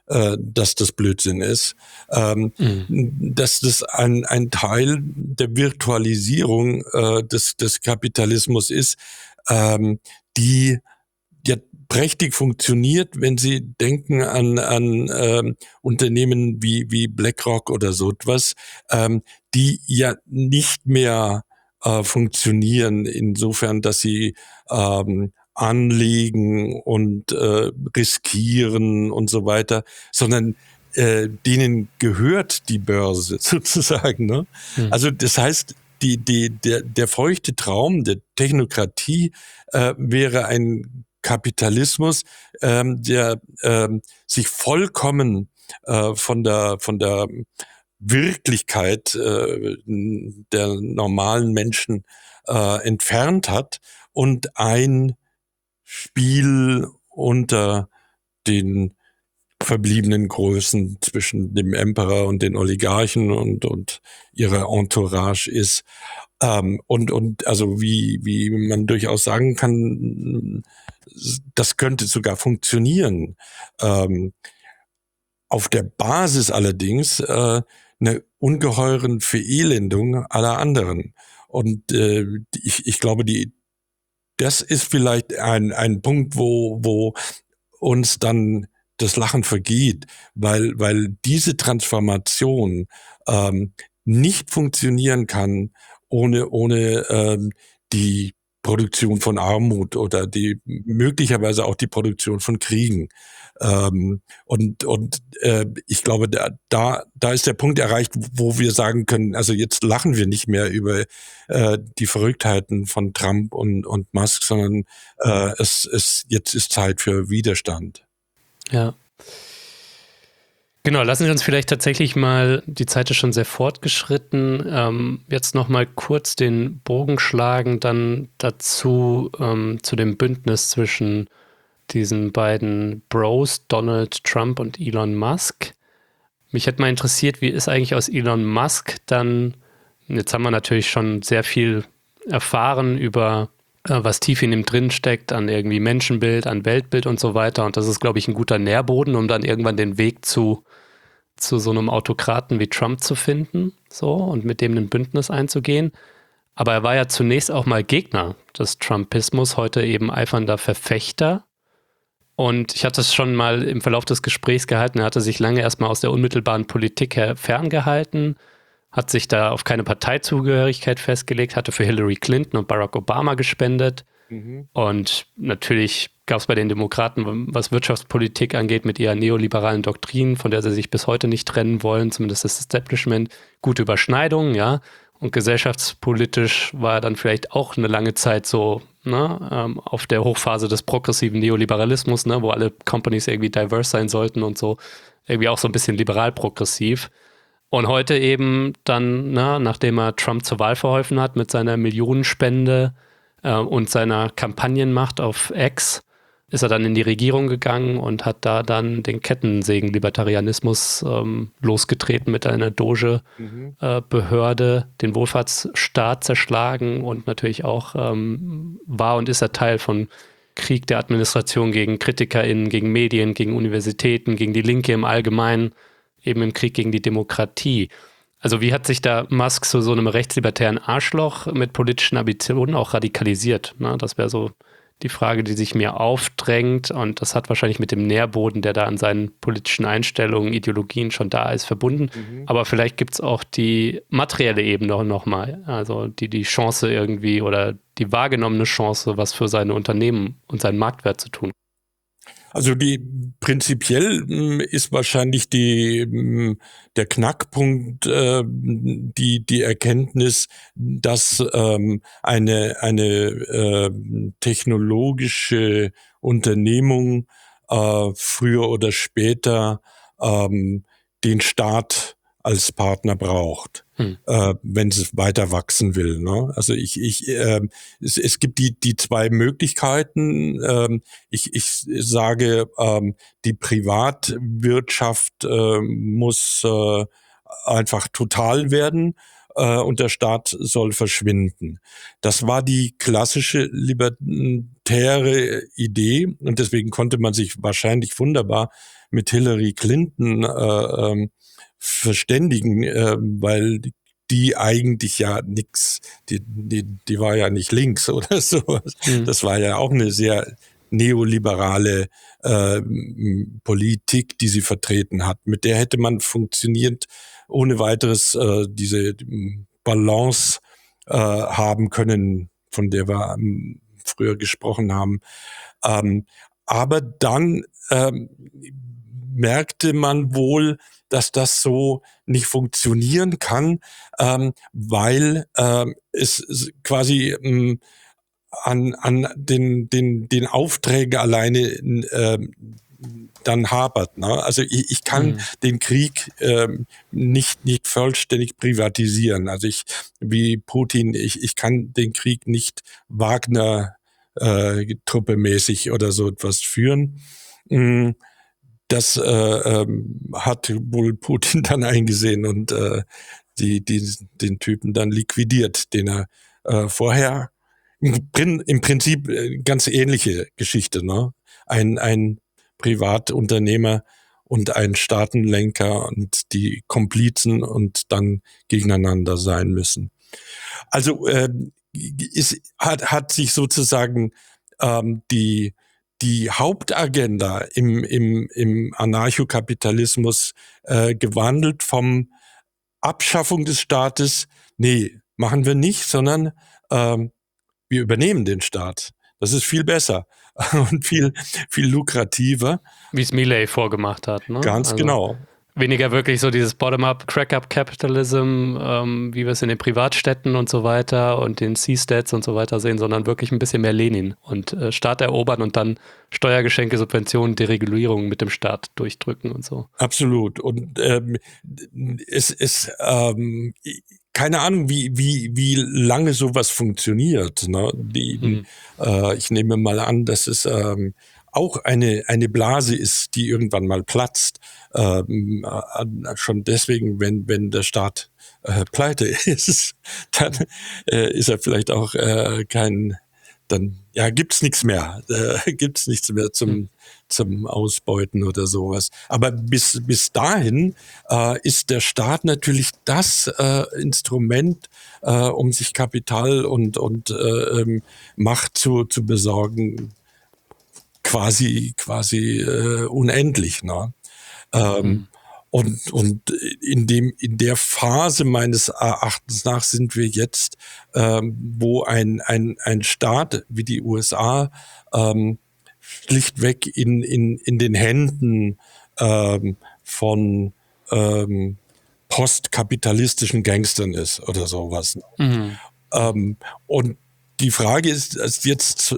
äh, dass das Blödsinn ist, ähm, Mhm. dass das ein, ein Teil der Virtualisierung äh, des, des Kapitalismus ist, ähm, die ja prächtig funktioniert, wenn Sie denken an, an ähm, Unternehmen wie, wie BlackRock oder so etwas, ähm, die ja nicht mehr äh, funktionieren, insofern, dass sie ähm, anlegen und äh, riskieren und so weiter, sondern äh, denen gehört die Börse sozusagen. Ne? Mhm. Also das heißt, die, die, der, der feuchte Traum der Technokratie äh, wäre ein Kapitalismus, ähm, der ähm, sich vollkommen äh, von der von der Wirklichkeit äh, der normalen Menschen äh, entfernt hat und ein Spiel unter den verbliebenen Größen zwischen dem Emperor und den Oligarchen und und ihrer Entourage ist. Ähm, und und also wie wie man durchaus sagen kann, das könnte sogar funktionieren. Ähm, auf der Basis allerdings äh, eine ungeheuren Verelendung aller anderen. Und äh, ich, ich glaube, die, das ist vielleicht ein, ein Punkt, wo, wo uns dann das Lachen vergeht, weil, weil diese Transformation ähm, nicht funktionieren kann ohne, ohne ähm, die Produktion von Armut oder die möglicherweise auch die Produktion von Kriegen. Ähm, und und äh, ich glaube, da, da, da ist der Punkt erreicht, wo wir sagen können, also jetzt lachen wir nicht mehr über äh, die Verrücktheiten von Trump und, und Musk, sondern äh, es, es jetzt ist Zeit für Widerstand. Ja. Genau, lassen Sie uns vielleicht tatsächlich mal, die Zeit ist schon sehr fortgeschritten, ähm, jetzt noch mal kurz den Bogen schlagen, dann dazu ähm, zu dem Bündnis zwischen diesen beiden Bros, Donald Trump und Elon Musk. Mich hätte mal interessiert, wie ist eigentlich aus Elon Musk dann, jetzt haben wir natürlich schon sehr viel erfahren über, äh, was tief in ihm drin steckt, an irgendwie Menschenbild, an Weltbild und so weiter. Und das ist, glaube ich, ein guter Nährboden, um dann irgendwann den Weg zu, zu so einem Autokraten wie Trump zu finden, so, und mit dem ein Bündnis einzugehen. Aber er war ja zunächst auch mal Gegner des Trumpismus, heute eben eifernder Verfechter. Und ich hatte es schon mal im Verlauf des Gesprächs gehalten, er hatte sich lange erstmal aus der unmittelbaren Politik her ferngehalten, hat sich da auf keine Parteizugehörigkeit festgelegt, hatte für Hillary Clinton und Barack Obama gespendet. Mhm. Und natürlich gab es bei den Demokraten, was Wirtschaftspolitik angeht, mit ihrer neoliberalen Doktrin, von der sie sich bis heute nicht trennen wollen, zumindest das Establishment, gute Überschneidungen, ja. Und gesellschaftspolitisch war er dann vielleicht auch eine lange Zeit so, ne, ähm, auf der Hochphase des progressiven Neoliberalismus, ne, wo alle Companies irgendwie diverse sein sollten und so, irgendwie auch so ein bisschen liberal-progressiv. Und heute eben dann, ne, nachdem er Trump zur Wahl verholfen hat mit seiner Millionenspende äh, und seiner Kampagnenmacht auf X, ist er dann in die Regierung gegangen und hat da dann den Kettensägen-Libertarianismus ähm, losgetreten mit einer Doge-Behörde, äh, den Wohlfahrtsstaat zerschlagen und natürlich auch ähm, war und ist er Teil von Krieg der Administration gegen KritikerInnen, gegen Medien, gegen Universitäten, gegen die Linke im Allgemeinen, eben im Krieg gegen die Demokratie. Also wie hat sich da Musk zu so einem rechtslibertären Arschloch mit politischen Ambitionen auch radikalisiert? Ne? Das wäre so die Frage, die sich mir aufdrängt, und das hat wahrscheinlich mit dem Nährboden, der da an seinen politischen Einstellungen, Ideologien schon da ist, verbunden. Mhm. Aber vielleicht gibt es auch die materielle Ebene nochmal, also die, die Chance irgendwie oder die wahrgenommene Chance, was für seine Unternehmen und seinen Marktwert zu tun. Also die prinzipiell mh, ist wahrscheinlich die mh, der Knackpunkt äh, die die Erkenntnis, dass ähm, eine eine äh, technologische Unternehmung äh, früher oder später ähm, den Staat als Partner braucht, hm. äh, wenn es weiter wachsen will. Ne? Also ich, ich, äh, es, es gibt die die zwei Möglichkeiten. Ähm, ich, ich sage, ähm, die Privatwirtschaft äh, muss äh, einfach total werden äh, und der Staat soll verschwinden. Das war die klassische libertäre Idee und deswegen konnte man sich wahrscheinlich wunderbar mit Hillary Clinton äh, ähm, verständigen, äh, weil die eigentlich ja nix, die, die, die war ja nicht links oder sowas. Mhm. Das war ja auch eine sehr neoliberale äh, Politik, die sie vertreten hat. Mit der hätte man funktionierend ohne weiteres äh, diese Balance äh, haben können, von der wir ähm, früher gesprochen haben. Ähm, aber dann ähm, merkte man wohl, dass das so nicht funktionieren kann, ähm, weil ähm, es quasi ähm, an, an den, den, den Aufträgen alleine äh, dann hapert. Ne? Also ich, ich kann mhm. den Krieg ähm, nicht, nicht vollständig privatisieren. Also ich, wie Putin, ich, ich kann den Krieg nicht Wagner äh, truppemäßig oder so etwas führen. Mhm. Das äh, ähm, hat wohl Putin dann eingesehen und äh, die, die, den Typen dann liquidiert, den er äh, vorher im Prinzip ganz ähnliche Geschichte, ne? Ein, ein Privatunternehmer und ein Staatenlenker und die Komplizen und dann gegeneinander sein müssen. Also äh, ist, hat, hat sich sozusagen ähm, die die Hauptagenda im, im, im Anarchokapitalismus äh, gewandelt vom Abschaffung des Staates, nee, machen wir nicht, sondern ähm, wir übernehmen den Staat. Das ist viel besser und viel, viel lukrativer. Wie es Milley vorgemacht hat, ne? Ganz also genau. Weniger wirklich so dieses Bottom-up, Crack-up-Capitalism, ähm, wie wir es in den Privatstädten und so weiter und den C-Stats und so weiter sehen, sondern wirklich ein bisschen mehr Lenin und äh, Staat erobern und dann Steuergeschenke, Subventionen, Deregulierung mit dem Staat durchdrücken und so. Absolut. Und ähm, es ist ähm, keine Ahnung, wie wie wie lange sowas funktioniert. Ne? Die, hm. äh, ich nehme mal an, dass es ähm, auch eine eine Blase ist, die irgendwann mal platzt. Ähm, äh, schon deswegen, wenn wenn der Staat äh, pleite ist, dann äh, ist er vielleicht auch äh, kein, dann ja gibt's nichts mehr, äh, gibt's nichts mehr zum hm. zum Ausbeuten oder sowas. Aber bis bis dahin äh, ist der Staat natürlich das äh, Instrument, äh, um sich Kapital und und äh, Macht zu zu besorgen, quasi quasi äh, unendlich, ne? Ähm, mhm. Und und in dem in der Phase meines Erachtens nach sind wir jetzt, ähm, wo ein ein ein Staat wie die U S A ähm, schlichtweg in in in den Händen ähm, von ähm, postkapitalistischen Gangstern ist oder sowas. Mhm. Ähm, und die Frage ist, ist jetzt,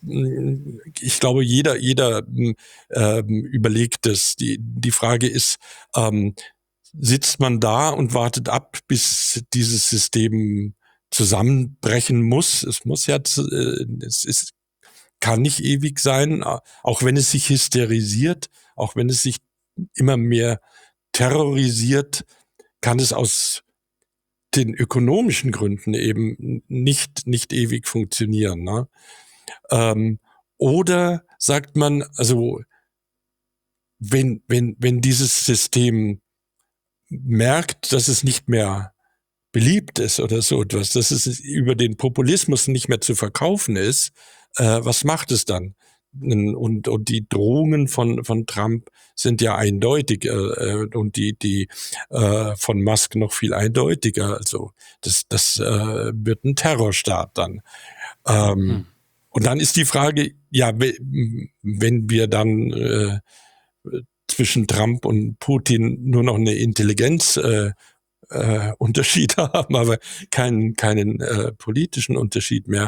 ich glaube, jeder jeder ähm, überlegt es. Die die Frage ist, ähm, sitzt man da und wartet ab, bis dieses System zusammenbrechen muss? Es muss ja, äh, es ist kann nicht ewig sein, auch wenn es sich hysterisiert, auch wenn es sich immer mehr terrorisiert, kann es aus den ökonomischen Gründen eben nicht nicht ewig funktionieren. Ne? Ähm, oder sagt man, also wenn wenn wenn dieses System merkt, dass es nicht mehr beliebt ist oder so etwas, dass es über den Populismus nicht mehr zu verkaufen ist, äh, was macht es dann? Und, und die Drohungen von, von Trump sind ja eindeutig äh, und die, die äh, von Musk noch viel eindeutiger. Also das, das äh, wird ein Terrorstaat dann. Ähm, hm. Und dann ist die Frage, ja, wenn wir dann äh, zwischen Trump und Putin nur noch eine Intelligenz äh, Äh, Unterschied haben, aber keinen keinen äh, politischen Unterschied mehr,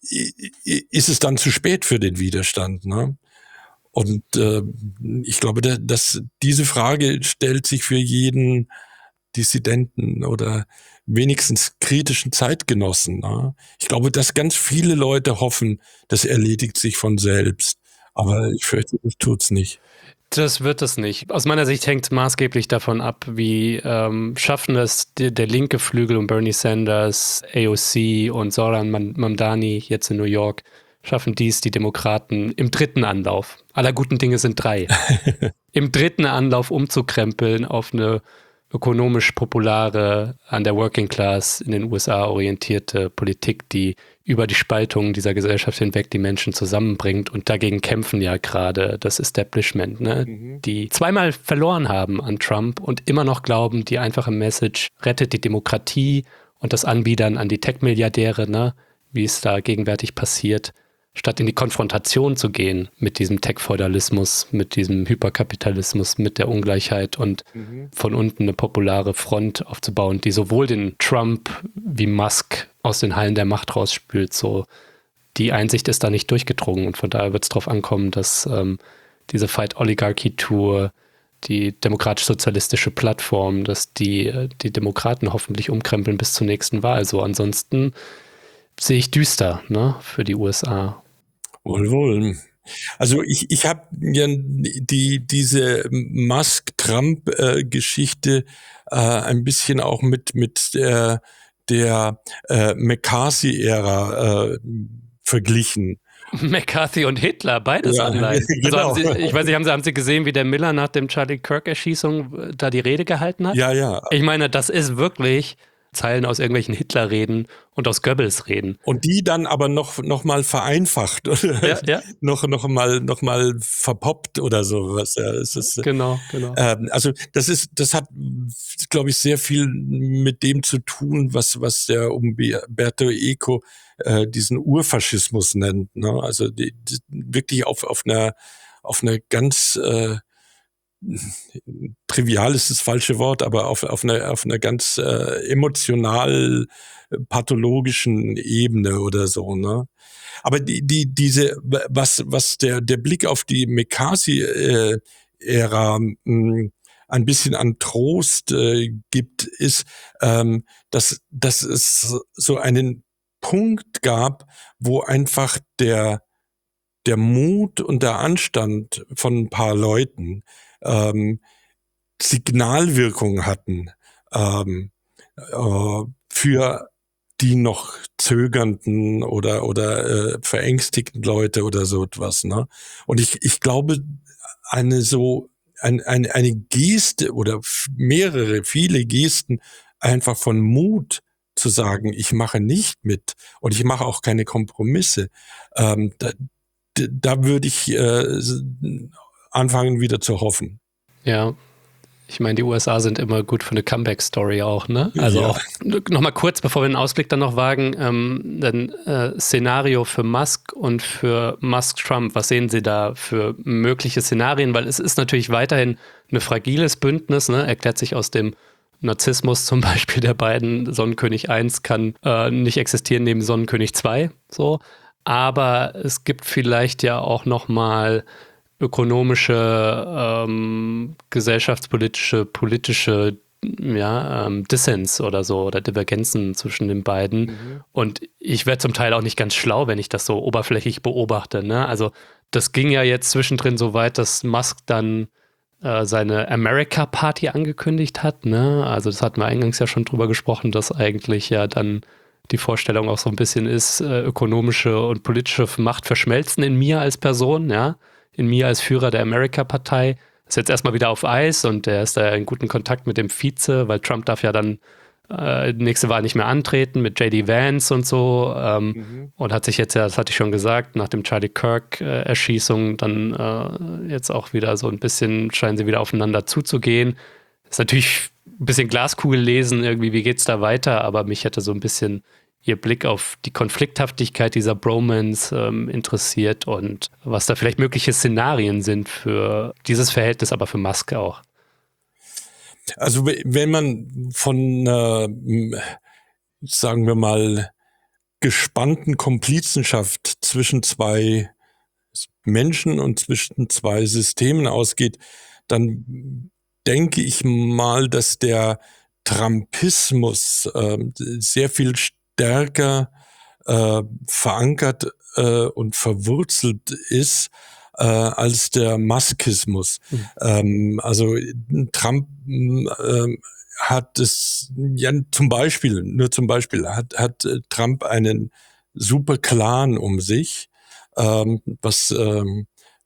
ist es dann zu spät für den Widerstand, ne? Und äh, ich glaube, dass diese Frage stellt sich für jeden Dissidenten oder wenigstens kritischen Zeitgenossen, ne? Ich glaube, dass ganz viele Leute hoffen, das erledigt sich von selbst, aber ich fürchte, das tut's nicht. Das wird es nicht. Aus meiner Sicht hängt maßgeblich davon ab, wie ähm, schaffen es der, der linke Flügel um Bernie Sanders, A O C und Zoran Mamdani jetzt in New York, schaffen dies die Demokraten im dritten Anlauf. Aller guten Dinge sind drei. im dritten Anlauf umzukrempeln auf eine ökonomisch populare, an der Working Class in den U S A orientierte Politik, die über die Spaltung dieser Gesellschaft hinweg die Menschen zusammenbringt. Und dagegen kämpfen ja gerade das Establishment, ne? Mhm. Die zweimal verloren haben an Trump und immer noch glauben, die einfache Message rettet die Demokratie und das Anbiedern an die Tech-Milliardäre, ne? Wie es da gegenwärtig passiert, statt in die Konfrontation zu gehen mit diesem Tech-Feudalismus, mit diesem Hyperkapitalismus, mit der Ungleichheit und mhm. von unten eine populare Front aufzubauen, die sowohl den Trump wie Musk aus den Hallen der Macht rausspült. So, die Einsicht ist da nicht durchgedrungen und von daher wird es darauf ankommen, dass ähm, diese Fight-Oligarchy-Tour, die demokratisch-sozialistische Plattform, dass die, die Demokraten hoffentlich umkrempeln bis zur nächsten Wahl. So, ansonsten sehe ich düster, ne, für die U S A. Wohl, wohl. Also ich, ich habe ja die, diese Musk-Trump-Geschichte äh, ein bisschen auch mit, mit der, der äh, McCarthy-Ära äh, verglichen. McCarthy und Hitler, beides ja, Anleihen. Genau. Also Sie, ich weiß nicht, haben Sie, haben Sie gesehen, wie der Miller nach dem Charlie Kirk-Erschießung da die Rede gehalten hat? Ja, ja. Ich meine, das ist wirklich Zeilen aus irgendwelchen Hitler-Reden und aus Goebbels-Reden. Und die dann aber noch, noch mal vereinfacht oder ja, ja. noch, noch mal, noch mal verpoppt oder sowas. Ja, es ist, genau, genau. Ähm, also das ist, das hat, glaube ich, sehr viel mit dem zu tun, was, was der Umberto Eco äh, diesen Urfaschismus nennt. Ne? Also die, die, wirklich auf, auf einer, auf einer ganz äh, trivial ist das falsche Wort, aber auf, auf einer, auf einer ganz äh, emotional pathologischen Ebene oder so, ne? Aber die, die, diese, was, was der, der Blick auf die McCarthy-Ära äh, ein bisschen an Trost äh, gibt, ist, ähm, dass, dass es so einen Punkt gab, wo einfach der, der Mut und der Anstand von ein paar Leuten ähm, Signalwirkung hatten ähm, äh, für die noch zögernden oder oder äh, verängstigten Leute oder so etwas, ne? Und ich ich glaube, eine so ein, eine eine Geste oder mehrere viele Gesten einfach von Mut zu sagen, ich mache nicht mit und ich mache auch keine Kompromisse. Ähm, da, da würde ich äh, anfangen wieder zu hoffen. Ja, ich meine, die U S A sind immer gut für eine Comeback-Story auch, ne? Also ja. auch nochmal kurz, bevor wir den Ausblick dann noch wagen, ähm, ein äh, Szenario für Musk und für Musk-Trump. Was sehen Sie da für mögliche Szenarien? Weil es ist natürlich weiterhin ein fragiles Bündnis, ne? Erklärt sich aus dem Narzissmus zum Beispiel der beiden. Sonnenkönig eins kann äh, nicht existieren neben Sonnenkönig zwei, so. Aber es gibt vielleicht ja auch nochmal ökonomische, ähm, gesellschaftspolitische, politische ja, ähm, Dissens oder so oder Divergenzen zwischen den beiden. Mhm. Und ich werde zum Teil auch nicht ganz schlau, wenn ich das so oberflächlich beobachte. Ne? Also das ging ja jetzt zwischendrin so weit, dass Musk dann äh, seine America-Party angekündigt hat. Ne? Also das hatten wir eingangs ja schon drüber gesprochen, dass eigentlich ja dann die Vorstellung auch so ein bisschen ist, äh, ökonomische und politische Macht verschmelzen in mir als Person, ja, in mir als Führer der America-Partei. Ist jetzt erstmal wieder auf Eis und der ist da in guten Kontakt mit dem Vize, weil Trump darf ja dann äh, nächste Wahl nicht mehr antreten mit J D Vance und so ähm, mhm. und hat sich jetzt ja, das hatte ich schon gesagt, nach dem Charlie Kirk-Erschießung äh, dann äh, jetzt auch wieder so ein bisschen, scheinen sie wieder aufeinander zuzugehen. Ist natürlich ein bisschen Glaskugel lesen, irgendwie, wie geht's da weiter, aber mich hätte so ein bisschen ihr Blick auf die Konflikthaftigkeit dieser Bromance ähm, interessiert und was da vielleicht mögliche Szenarien sind für dieses Verhältnis, aber für Musk auch. Also wenn man von, äh, sagen wir mal, gespannten Komplizenschaft zwischen zwei Menschen und zwischen zwei Systemen ausgeht, dann denke ich mal, dass der Trumpismus äh, sehr viel stärker äh, verankert äh, und verwurzelt ist äh, als der Muskismus. Mhm. Ähm, also Trump äh, hat es ja zum Beispiel, nur zum Beispiel, hat, hat Trump einen super Clan um sich, ähm, was ähm,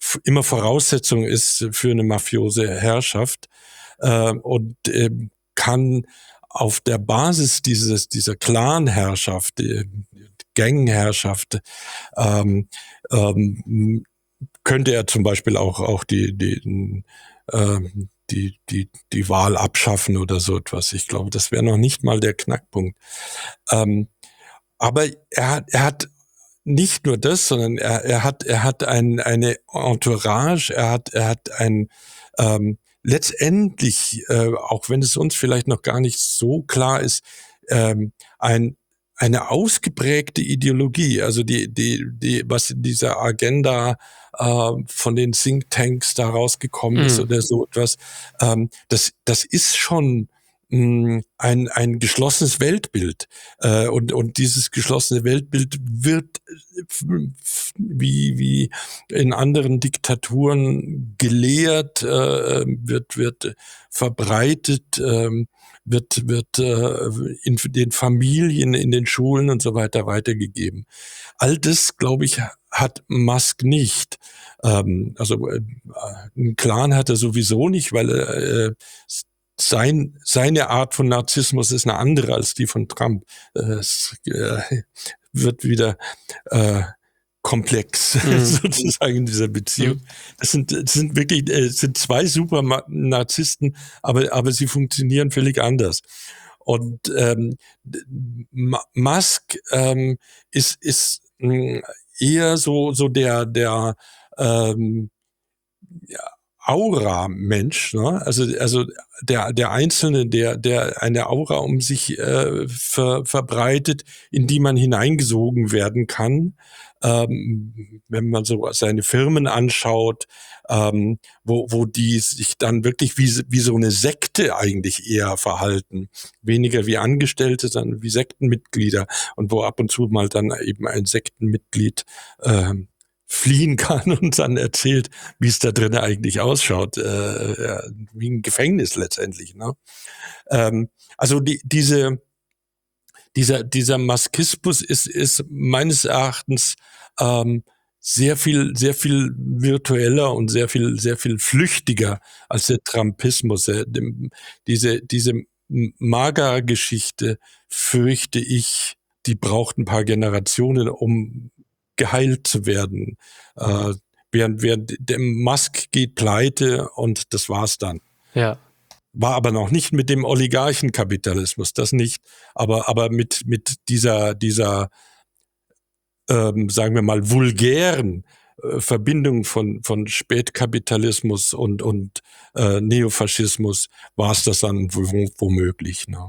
f- immer Voraussetzung ist für eine mafiose Herrschaft äh, und äh, kann auf der Basis dieses dieser Clanherrschaft, äh, Gangherrschaft, ähm, ähm, könnte er zum Beispiel auch auch die die ähm, die die die Wahl abschaffen oder so etwas. Ich glaube, das wäre noch nicht mal der Knackpunkt. Ähm, aber er hat er hat nicht nur das, sondern er er hat er hat ein, eine Entourage, er hat er hat ein ähm, letztendlich, äh, auch wenn es uns vielleicht noch gar nicht so klar ist, ähm, ein eine ausgeprägte Ideologie, also die die die was in dieser Agenda äh, von den Thinktanks da rausgekommen ist Mhm. oder so etwas, ähm, das das ist schon mh, ein ein geschlossenes Weltbild. Äh, und, und dieses geschlossene Weltbild wird f- f- wie, wie in anderen Diktaturen gelehrt, äh, wird, wird verbreitet, ähm, wird, wird äh, in den Familien, in den Schulen und so weiter weitergegeben. All das, glaube ich, hat Musk nicht. Ähm, also äh, einen Clan hat er sowieso nicht, weil er äh, sein, seine Art von Narzissmus ist eine andere als die von Trump. Es äh, wird wieder äh, komplex Mhm. sozusagen in dieser Beziehung. Mhm. Das sind, das sind wirklich, äh, es sind zwei super Ma- Narzissten, aber, aber sie funktionieren völlig anders. Und ähm, d- Ma- Musk ähm, ist, ist mh, eher so, so der, der ähm, Aura-Mensch, ne? Also, also der, der Einzelne, der, der eine Aura um sich äh, ver, verbreitet, in die man hineingesogen werden kann. Ähm, wenn man so seine Firmen anschaut, ähm, wo, wo die sich dann wirklich wie, wie so eine Sekte eigentlich eher verhalten. Weniger wie Angestellte, sondern wie Sektenmitglieder. Und wo ab und zu mal dann eben ein Sektenmitglied ähm, fliehen kann und dann erzählt, wie es da drin eigentlich ausschaut, äh, ja, wie ein Gefängnis letztendlich. Ne? Ähm, also die, diese, dieser, dieser Maskismus ist, ist meines Erachtens ähm, sehr viel, sehr viel virtueller und sehr viel, sehr viel flüchtiger als der Trumpismus. Äh, dem, diese, diese MAGA-Geschichte fürchte ich, die braucht ein paar Generationen, um geheilt zu werden. Äh, während, während der Musk geht pleite und das war's dann. Ja. War aber noch nicht mit dem Oligarchenkapitalismus, das nicht, aber, aber mit, mit dieser, dieser, ähm, sagen wir mal, vulgären äh, Verbindung von, von Spätkapitalismus und, und äh, Neofaschismus war es das dann w- womöglich. Ne?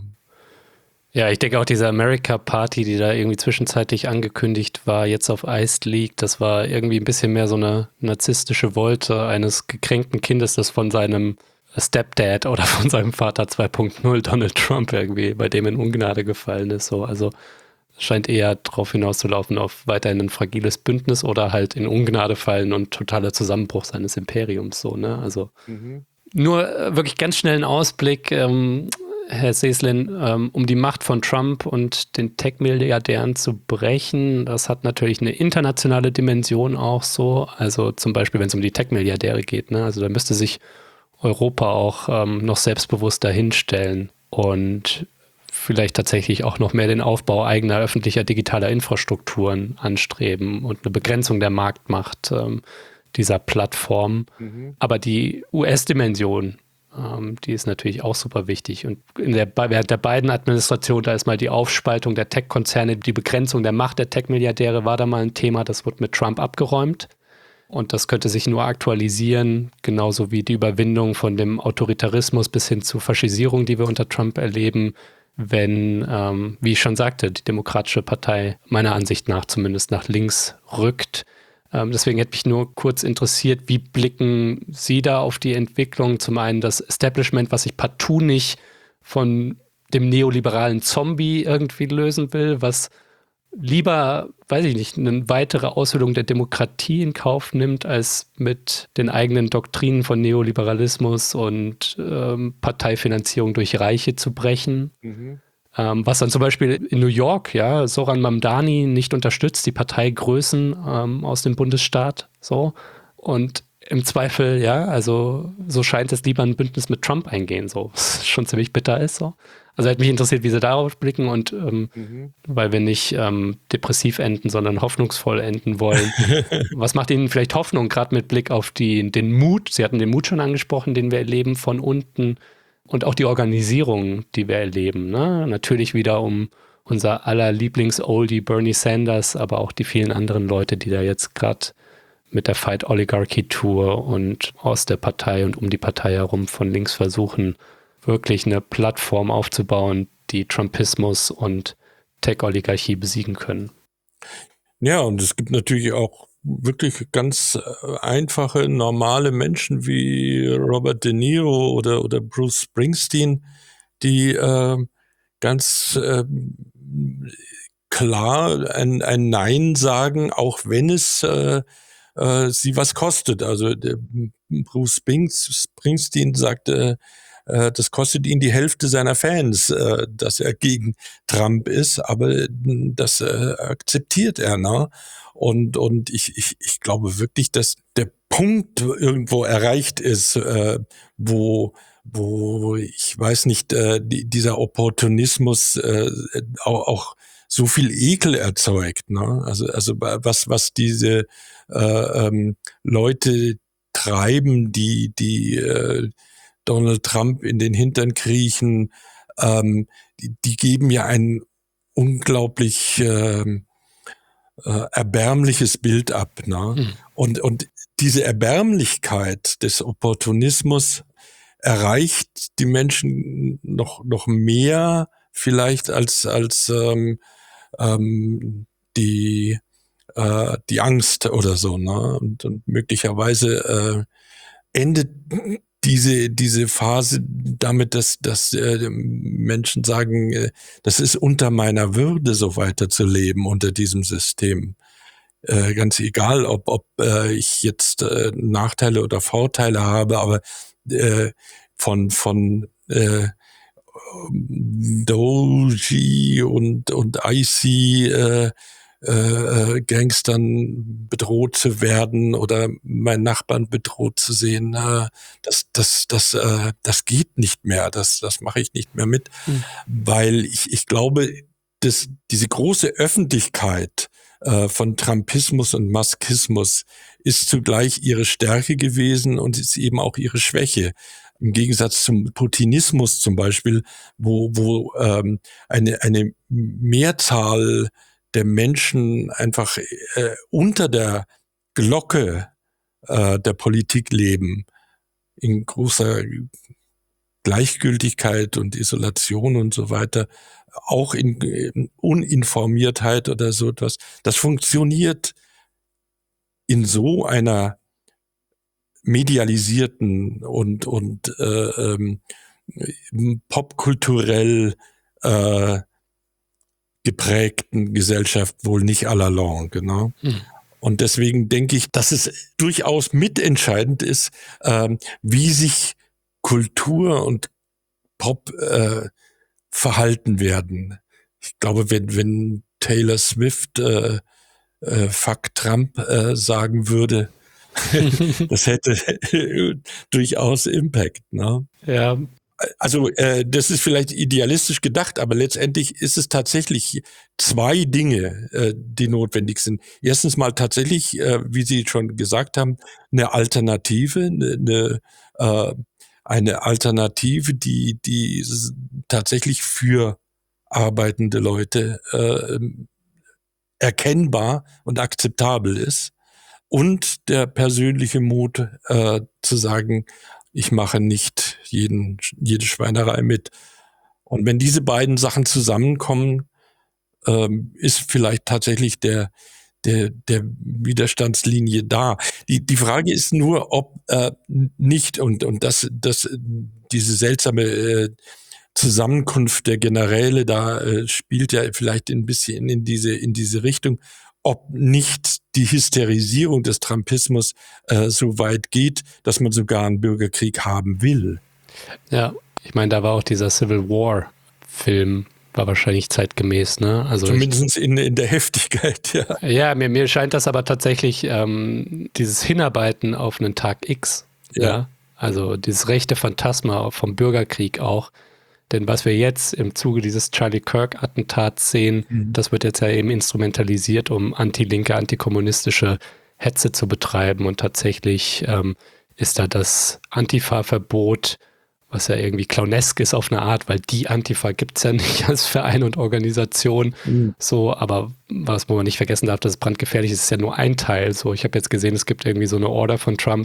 Ja, ich denke auch diese America Party, die da irgendwie zwischenzeitlich angekündigt war, jetzt auf Eis liegt, das war irgendwie ein bisschen mehr so eine narzisstische Wolte eines gekränkten Kindes, das von seinem Stepdad oder von seinem Vater zwei Punkt null Donald Trump irgendwie, bei dem in Ungnade gefallen ist. So. Also scheint eher darauf hinauszulaufen, auf weiterhin ein fragiles Bündnis oder halt in Ungnade fallen und totaler Zusammenbruch seines Imperiums. So, ne? Also Mhm. nur äh, wirklich ganz schnell einen Ausblick, ähm, Herr Seeslin, ähm, um die Macht von Trump und den Tech-Milliardären zu brechen. Das hat natürlich eine internationale Dimension auch so. Also zum Beispiel, wenn es um die Tech-Milliardäre geht. Ne? Also da müsste sich Europa auch ähm, noch selbstbewusster hinstellen und vielleicht tatsächlich auch noch mehr den Aufbau eigener öffentlicher digitaler Infrastrukturen anstreben und eine Begrenzung der Marktmacht ähm, dieser Plattform. Mhm. Aber die U S-Dimension, ähm, die ist natürlich auch super wichtig. Und in der, während der beiden Administrationen, da ist mal die Aufspaltung der Tech-Konzerne, die Begrenzung der Macht der Tech-Milliardäre war da mal ein Thema, das wurde mit Trump abgeräumt. Und das könnte sich nur aktualisieren, genauso wie die Überwindung von dem Autoritarismus bis hin zu Faschisierung, die wir unter Trump erleben, wenn, ähm, wie ich schon sagte, die Demokratische Partei meiner Ansicht nach zumindest nach links rückt. Ähm, deswegen hätte mich nur kurz interessiert, wie blicken Sie da auf die Entwicklung? Zum einen das Establishment, was sich partout nicht von dem neoliberalen Zombie irgendwie lösen will, was lieber, weiß ich nicht, eine weitere Aushöhlung der Demokratie in Kauf nimmt, als mit den eigenen Doktrinen von Neoliberalismus und ähm, Parteifinanzierung durch Reiche zu brechen. Mhm. Ähm, was dann zum Beispiel in New York, ja, Zoran Mamdani nicht unterstützt, die Parteigrößen ähm, aus dem Bundesstaat, so. und im Zweifel, ja, also so scheint es, lieber ein Bündnis mit Trump eingehen, so, was schon ziemlich bitter ist, so. Also hat mich interessiert, wie sie darauf blicken und ähm, mhm. weil wir nicht ähm, depressiv enden, sondern hoffnungsvoll enden wollen. Was macht Ihnen vielleicht Hoffnung, gerade mit Blick auf die, den Mut, Sie hatten den Mut schon angesprochen, den wir erleben von unten und auch die Organisierung, die wir erleben, ne? Natürlich wieder um unser aller Lieblings-Oldie Bernie Sanders, aber auch die vielen anderen Leute, die da jetzt gerade mit der Fight Oligarchy Tour und aus der Partei und um die Partei herum von links versuchen, wirklich eine Plattform aufzubauen, die Trumpismus und Tech-Oligarchie besiegen können. Ja, und es gibt natürlich auch wirklich ganz einfache, normale Menschen wie Robert De Niro oder, oder Bruce Springsteen, die äh, ganz äh, klar ein, ein Nein sagen, auch wenn es äh, äh, sie was kostet. Also der Bruce Springsteen sagte, äh, das kostet ihn die Hälfte seiner Fans, äh, dass er gegen Trump ist, aber das äh, akzeptiert er, ne? Und, und ich, ich, ich glaube wirklich, dass der Punkt irgendwo erreicht ist, äh, wo wo ich weiß nicht, äh, die, dieser Opportunismus äh, auch, auch so viel Ekel erzeugt, ne? Also also was was diese äh, ähm, Leute treiben, die die äh, Donald Trump in den Hintern kriechen, ähm, die, die geben ja ein unglaublich äh, äh, erbärmliches Bild ab, ne? Mhm. Und und diese Erbärmlichkeit des Opportunismus erreicht die Menschen noch noch mehr vielleicht als als ähm, ähm, die äh, die Angst oder so, ne? Und, und möglicherweise äh, endet diese diese Phase damit, dass dass äh, Menschen sagen, äh, das ist unter meiner Würde, so weiterzuleben unter diesem System. Äh, ganz egal, ob ob äh, ich jetzt äh, Nachteile oder Vorteile habe, aber äh, von von äh, Doji und und Icy äh, äh, Gangstern bedroht zu werden oder meinen Nachbarn bedroht zu sehen, äh, das das das äh, das geht nicht mehr, das das mache ich nicht mehr mit, mhm. weil ich ich glaube, dass diese große Öffentlichkeit äh, von Trumpismus und Muskismus ist zugleich ihre Stärke gewesen und ist eben auch ihre Schwäche. Im Gegensatz zum Putinismus zum Beispiel, wo, wo ähm, eine, eine Mehrzahl der Menschen einfach äh, unter der Glocke äh, der Politik leben, in großer Gleichgültigkeit und Isolation und so weiter, auch in, in Uninformiertheit oder so etwas. Das funktioniert in so einer medialisierten und und äh, ähm, popkulturell äh, geprägten Gesellschaft wohl nicht à la longue, ne? Hm. Und deswegen denke ich, dass es durchaus mitentscheidend ist, ähm, wie sich Kultur und Pop äh, verhalten werden. Ich glaube, wenn wenn Taylor Swift äh, äh, Fuck Trump äh, sagen würde, das hätte durchaus Impact, ne? Ja. Also äh, das ist vielleicht idealistisch gedacht, aber letztendlich ist es tatsächlich zwei Dinge, äh, die notwendig sind. Erstens mal tatsächlich, äh, wie Sie schon gesagt haben, eine Alternative, eine, eine, äh, eine Alternative, die die tatsächlich für arbeitende Leute äh, erkennbar und akzeptabel ist. Und der persönliche Mut, äh, zu sagen, ich mache nicht jeden, jede Schweinerei mit. Und wenn diese beiden Sachen zusammenkommen, ähm, ist vielleicht tatsächlich der, der, der Widerstandslinie da. Die, die Frage ist nur, ob äh, nicht, und, und das, das, diese seltsame äh, Zusammenkunft der Generäle da äh, spielt ja vielleicht ein bisschen in diese, in diese Richtung, ob nicht die Hysterisierung des Trumpismus äh, so weit geht, dass man sogar einen Bürgerkrieg haben will. Ja, ich meine, da war auch dieser Civil War Film war wahrscheinlich zeitgemäß, ne? Also Zumindest in, in der Heftigkeit, ja. Ja, mir, mir scheint das aber tatsächlich ähm, dieses Hinarbeiten auf einen Tag X, ja. ja, also dieses rechte Phantasma vom Bürgerkrieg auch, denn was wir jetzt im Zuge dieses Charlie Kirk-Attentats sehen, mhm. das wird jetzt ja eben instrumentalisiert, um anti-linke, antikommunistische Hetze zu betreiben und tatsächlich ähm, ist da das Antifa-Verbot, was ja irgendwie clownesk ist auf eine Art, weil die Antifa gibt es ja nicht als Verein und Organisation. Mhm. So, aber was wo man nicht vergessen darf, dass es brandgefährlich ist, ist ja nur ein Teil. So, ich habe jetzt gesehen, es gibt irgendwie so eine Order von Trump,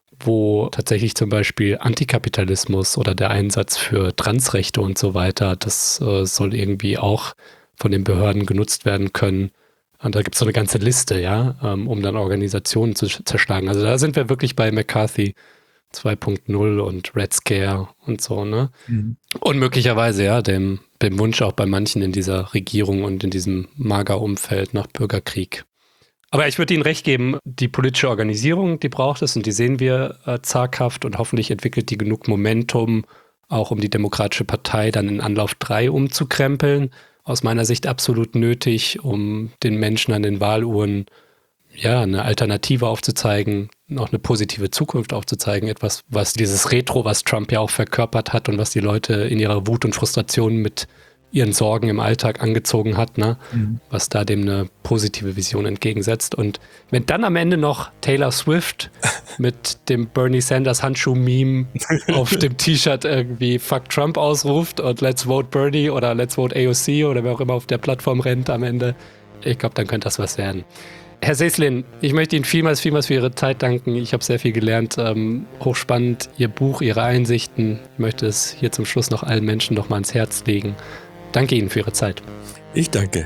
wo tatsächlich zum Beispiel Antikapitalismus oder der Einsatz für Transrechte und so weiter, das äh, soll irgendwie auch von den Behörden genutzt werden können. Und da gibt es so eine ganze Liste, ja, ähm, um dann Organisationen zu zerschlagen. Also da sind wir wirklich bei McCarthy zwei Punkt null und Red Scare und so, ne? Mhm. Und möglicherweise, ja, dem, dem Wunsch auch bei manchen in dieser Regierung und in diesem Mager-Umfeld nach Bürgerkrieg. Aber ich würde Ihnen recht geben, die politische Organisierung, die braucht es und die sehen wir äh, zaghaft und hoffentlich entwickelt die genug Momentum, auch um die Demokratische Partei dann in Anlauf drei umzukrempeln. Aus meiner Sicht absolut nötig, um den Menschen an den Wahluhren ja, eine Alternative aufzuzeigen, noch eine positive Zukunft aufzuzeigen, etwas, was dieses Retro, was Trump ja auch verkörpert hat und was die Leute in ihrer Wut und Frustration mit ihren Sorgen im Alltag angezogen hat, ne? Mhm. Was da dem eine positive Vision entgegensetzt. Und wenn dann am Ende noch Taylor Swift mit dem Bernie Sanders Handschuh-Meme auf dem T-Shirt irgendwie Fuck Trump ausruft und Let's Vote Bernie oder Let's Vote A O C oder wer auch immer auf der Plattform rennt am Ende, ich glaube, dann könnte das was werden. Herr Seslin, ich möchte Ihnen vielmals, vielmals für Ihre Zeit danken. Ich habe sehr viel gelernt. Ähm, hochspannend, Ihr Buch, Ihre Einsichten. Ich möchte es hier zum Schluss noch allen Menschen noch mal ans Herz legen. Danke Ihnen für Ihre Zeit. Ich danke.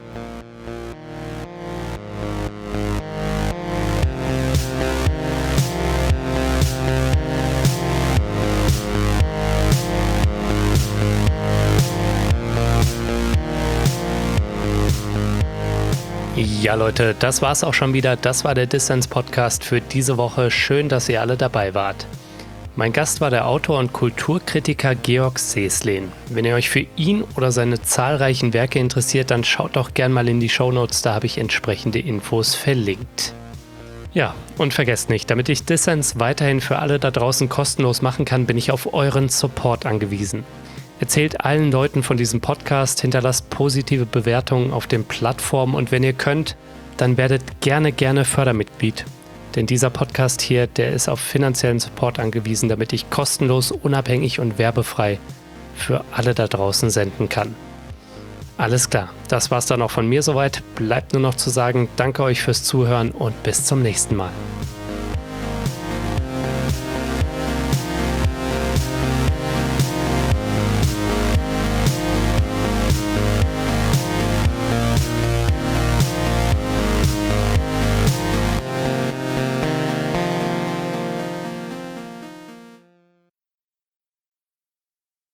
Ja Leute, das war's auch schon wieder. Das war der Dissens-Podcast für diese Woche. Schön, dass ihr alle dabei wart. Mein Gast war der Autor und Kulturkritiker Georg Seslin. Wenn ihr euch für ihn oder seine zahlreichen Werke interessiert, dann schaut doch gern mal in die Shownotes, da habe ich entsprechende Infos verlinkt. Ja, und vergesst nicht, damit ich Dissens weiterhin für alle da draußen kostenlos machen kann, bin ich auf euren Support angewiesen. Erzählt allen Leuten von diesem Podcast, hinterlasst positive Bewertungen auf den Plattformen und wenn ihr könnt, dann werdet gerne, gerne Fördermitglied. Denn dieser Podcast hier, der ist auf finanziellen Support angewiesen, damit ich kostenlos, unabhängig und werbefrei für alle da draußen senden kann. Alles klar, das war's dann auch von mir soweit. Bleibt nur noch zu sagen, danke euch fürs Zuhören und bis zum nächsten Mal.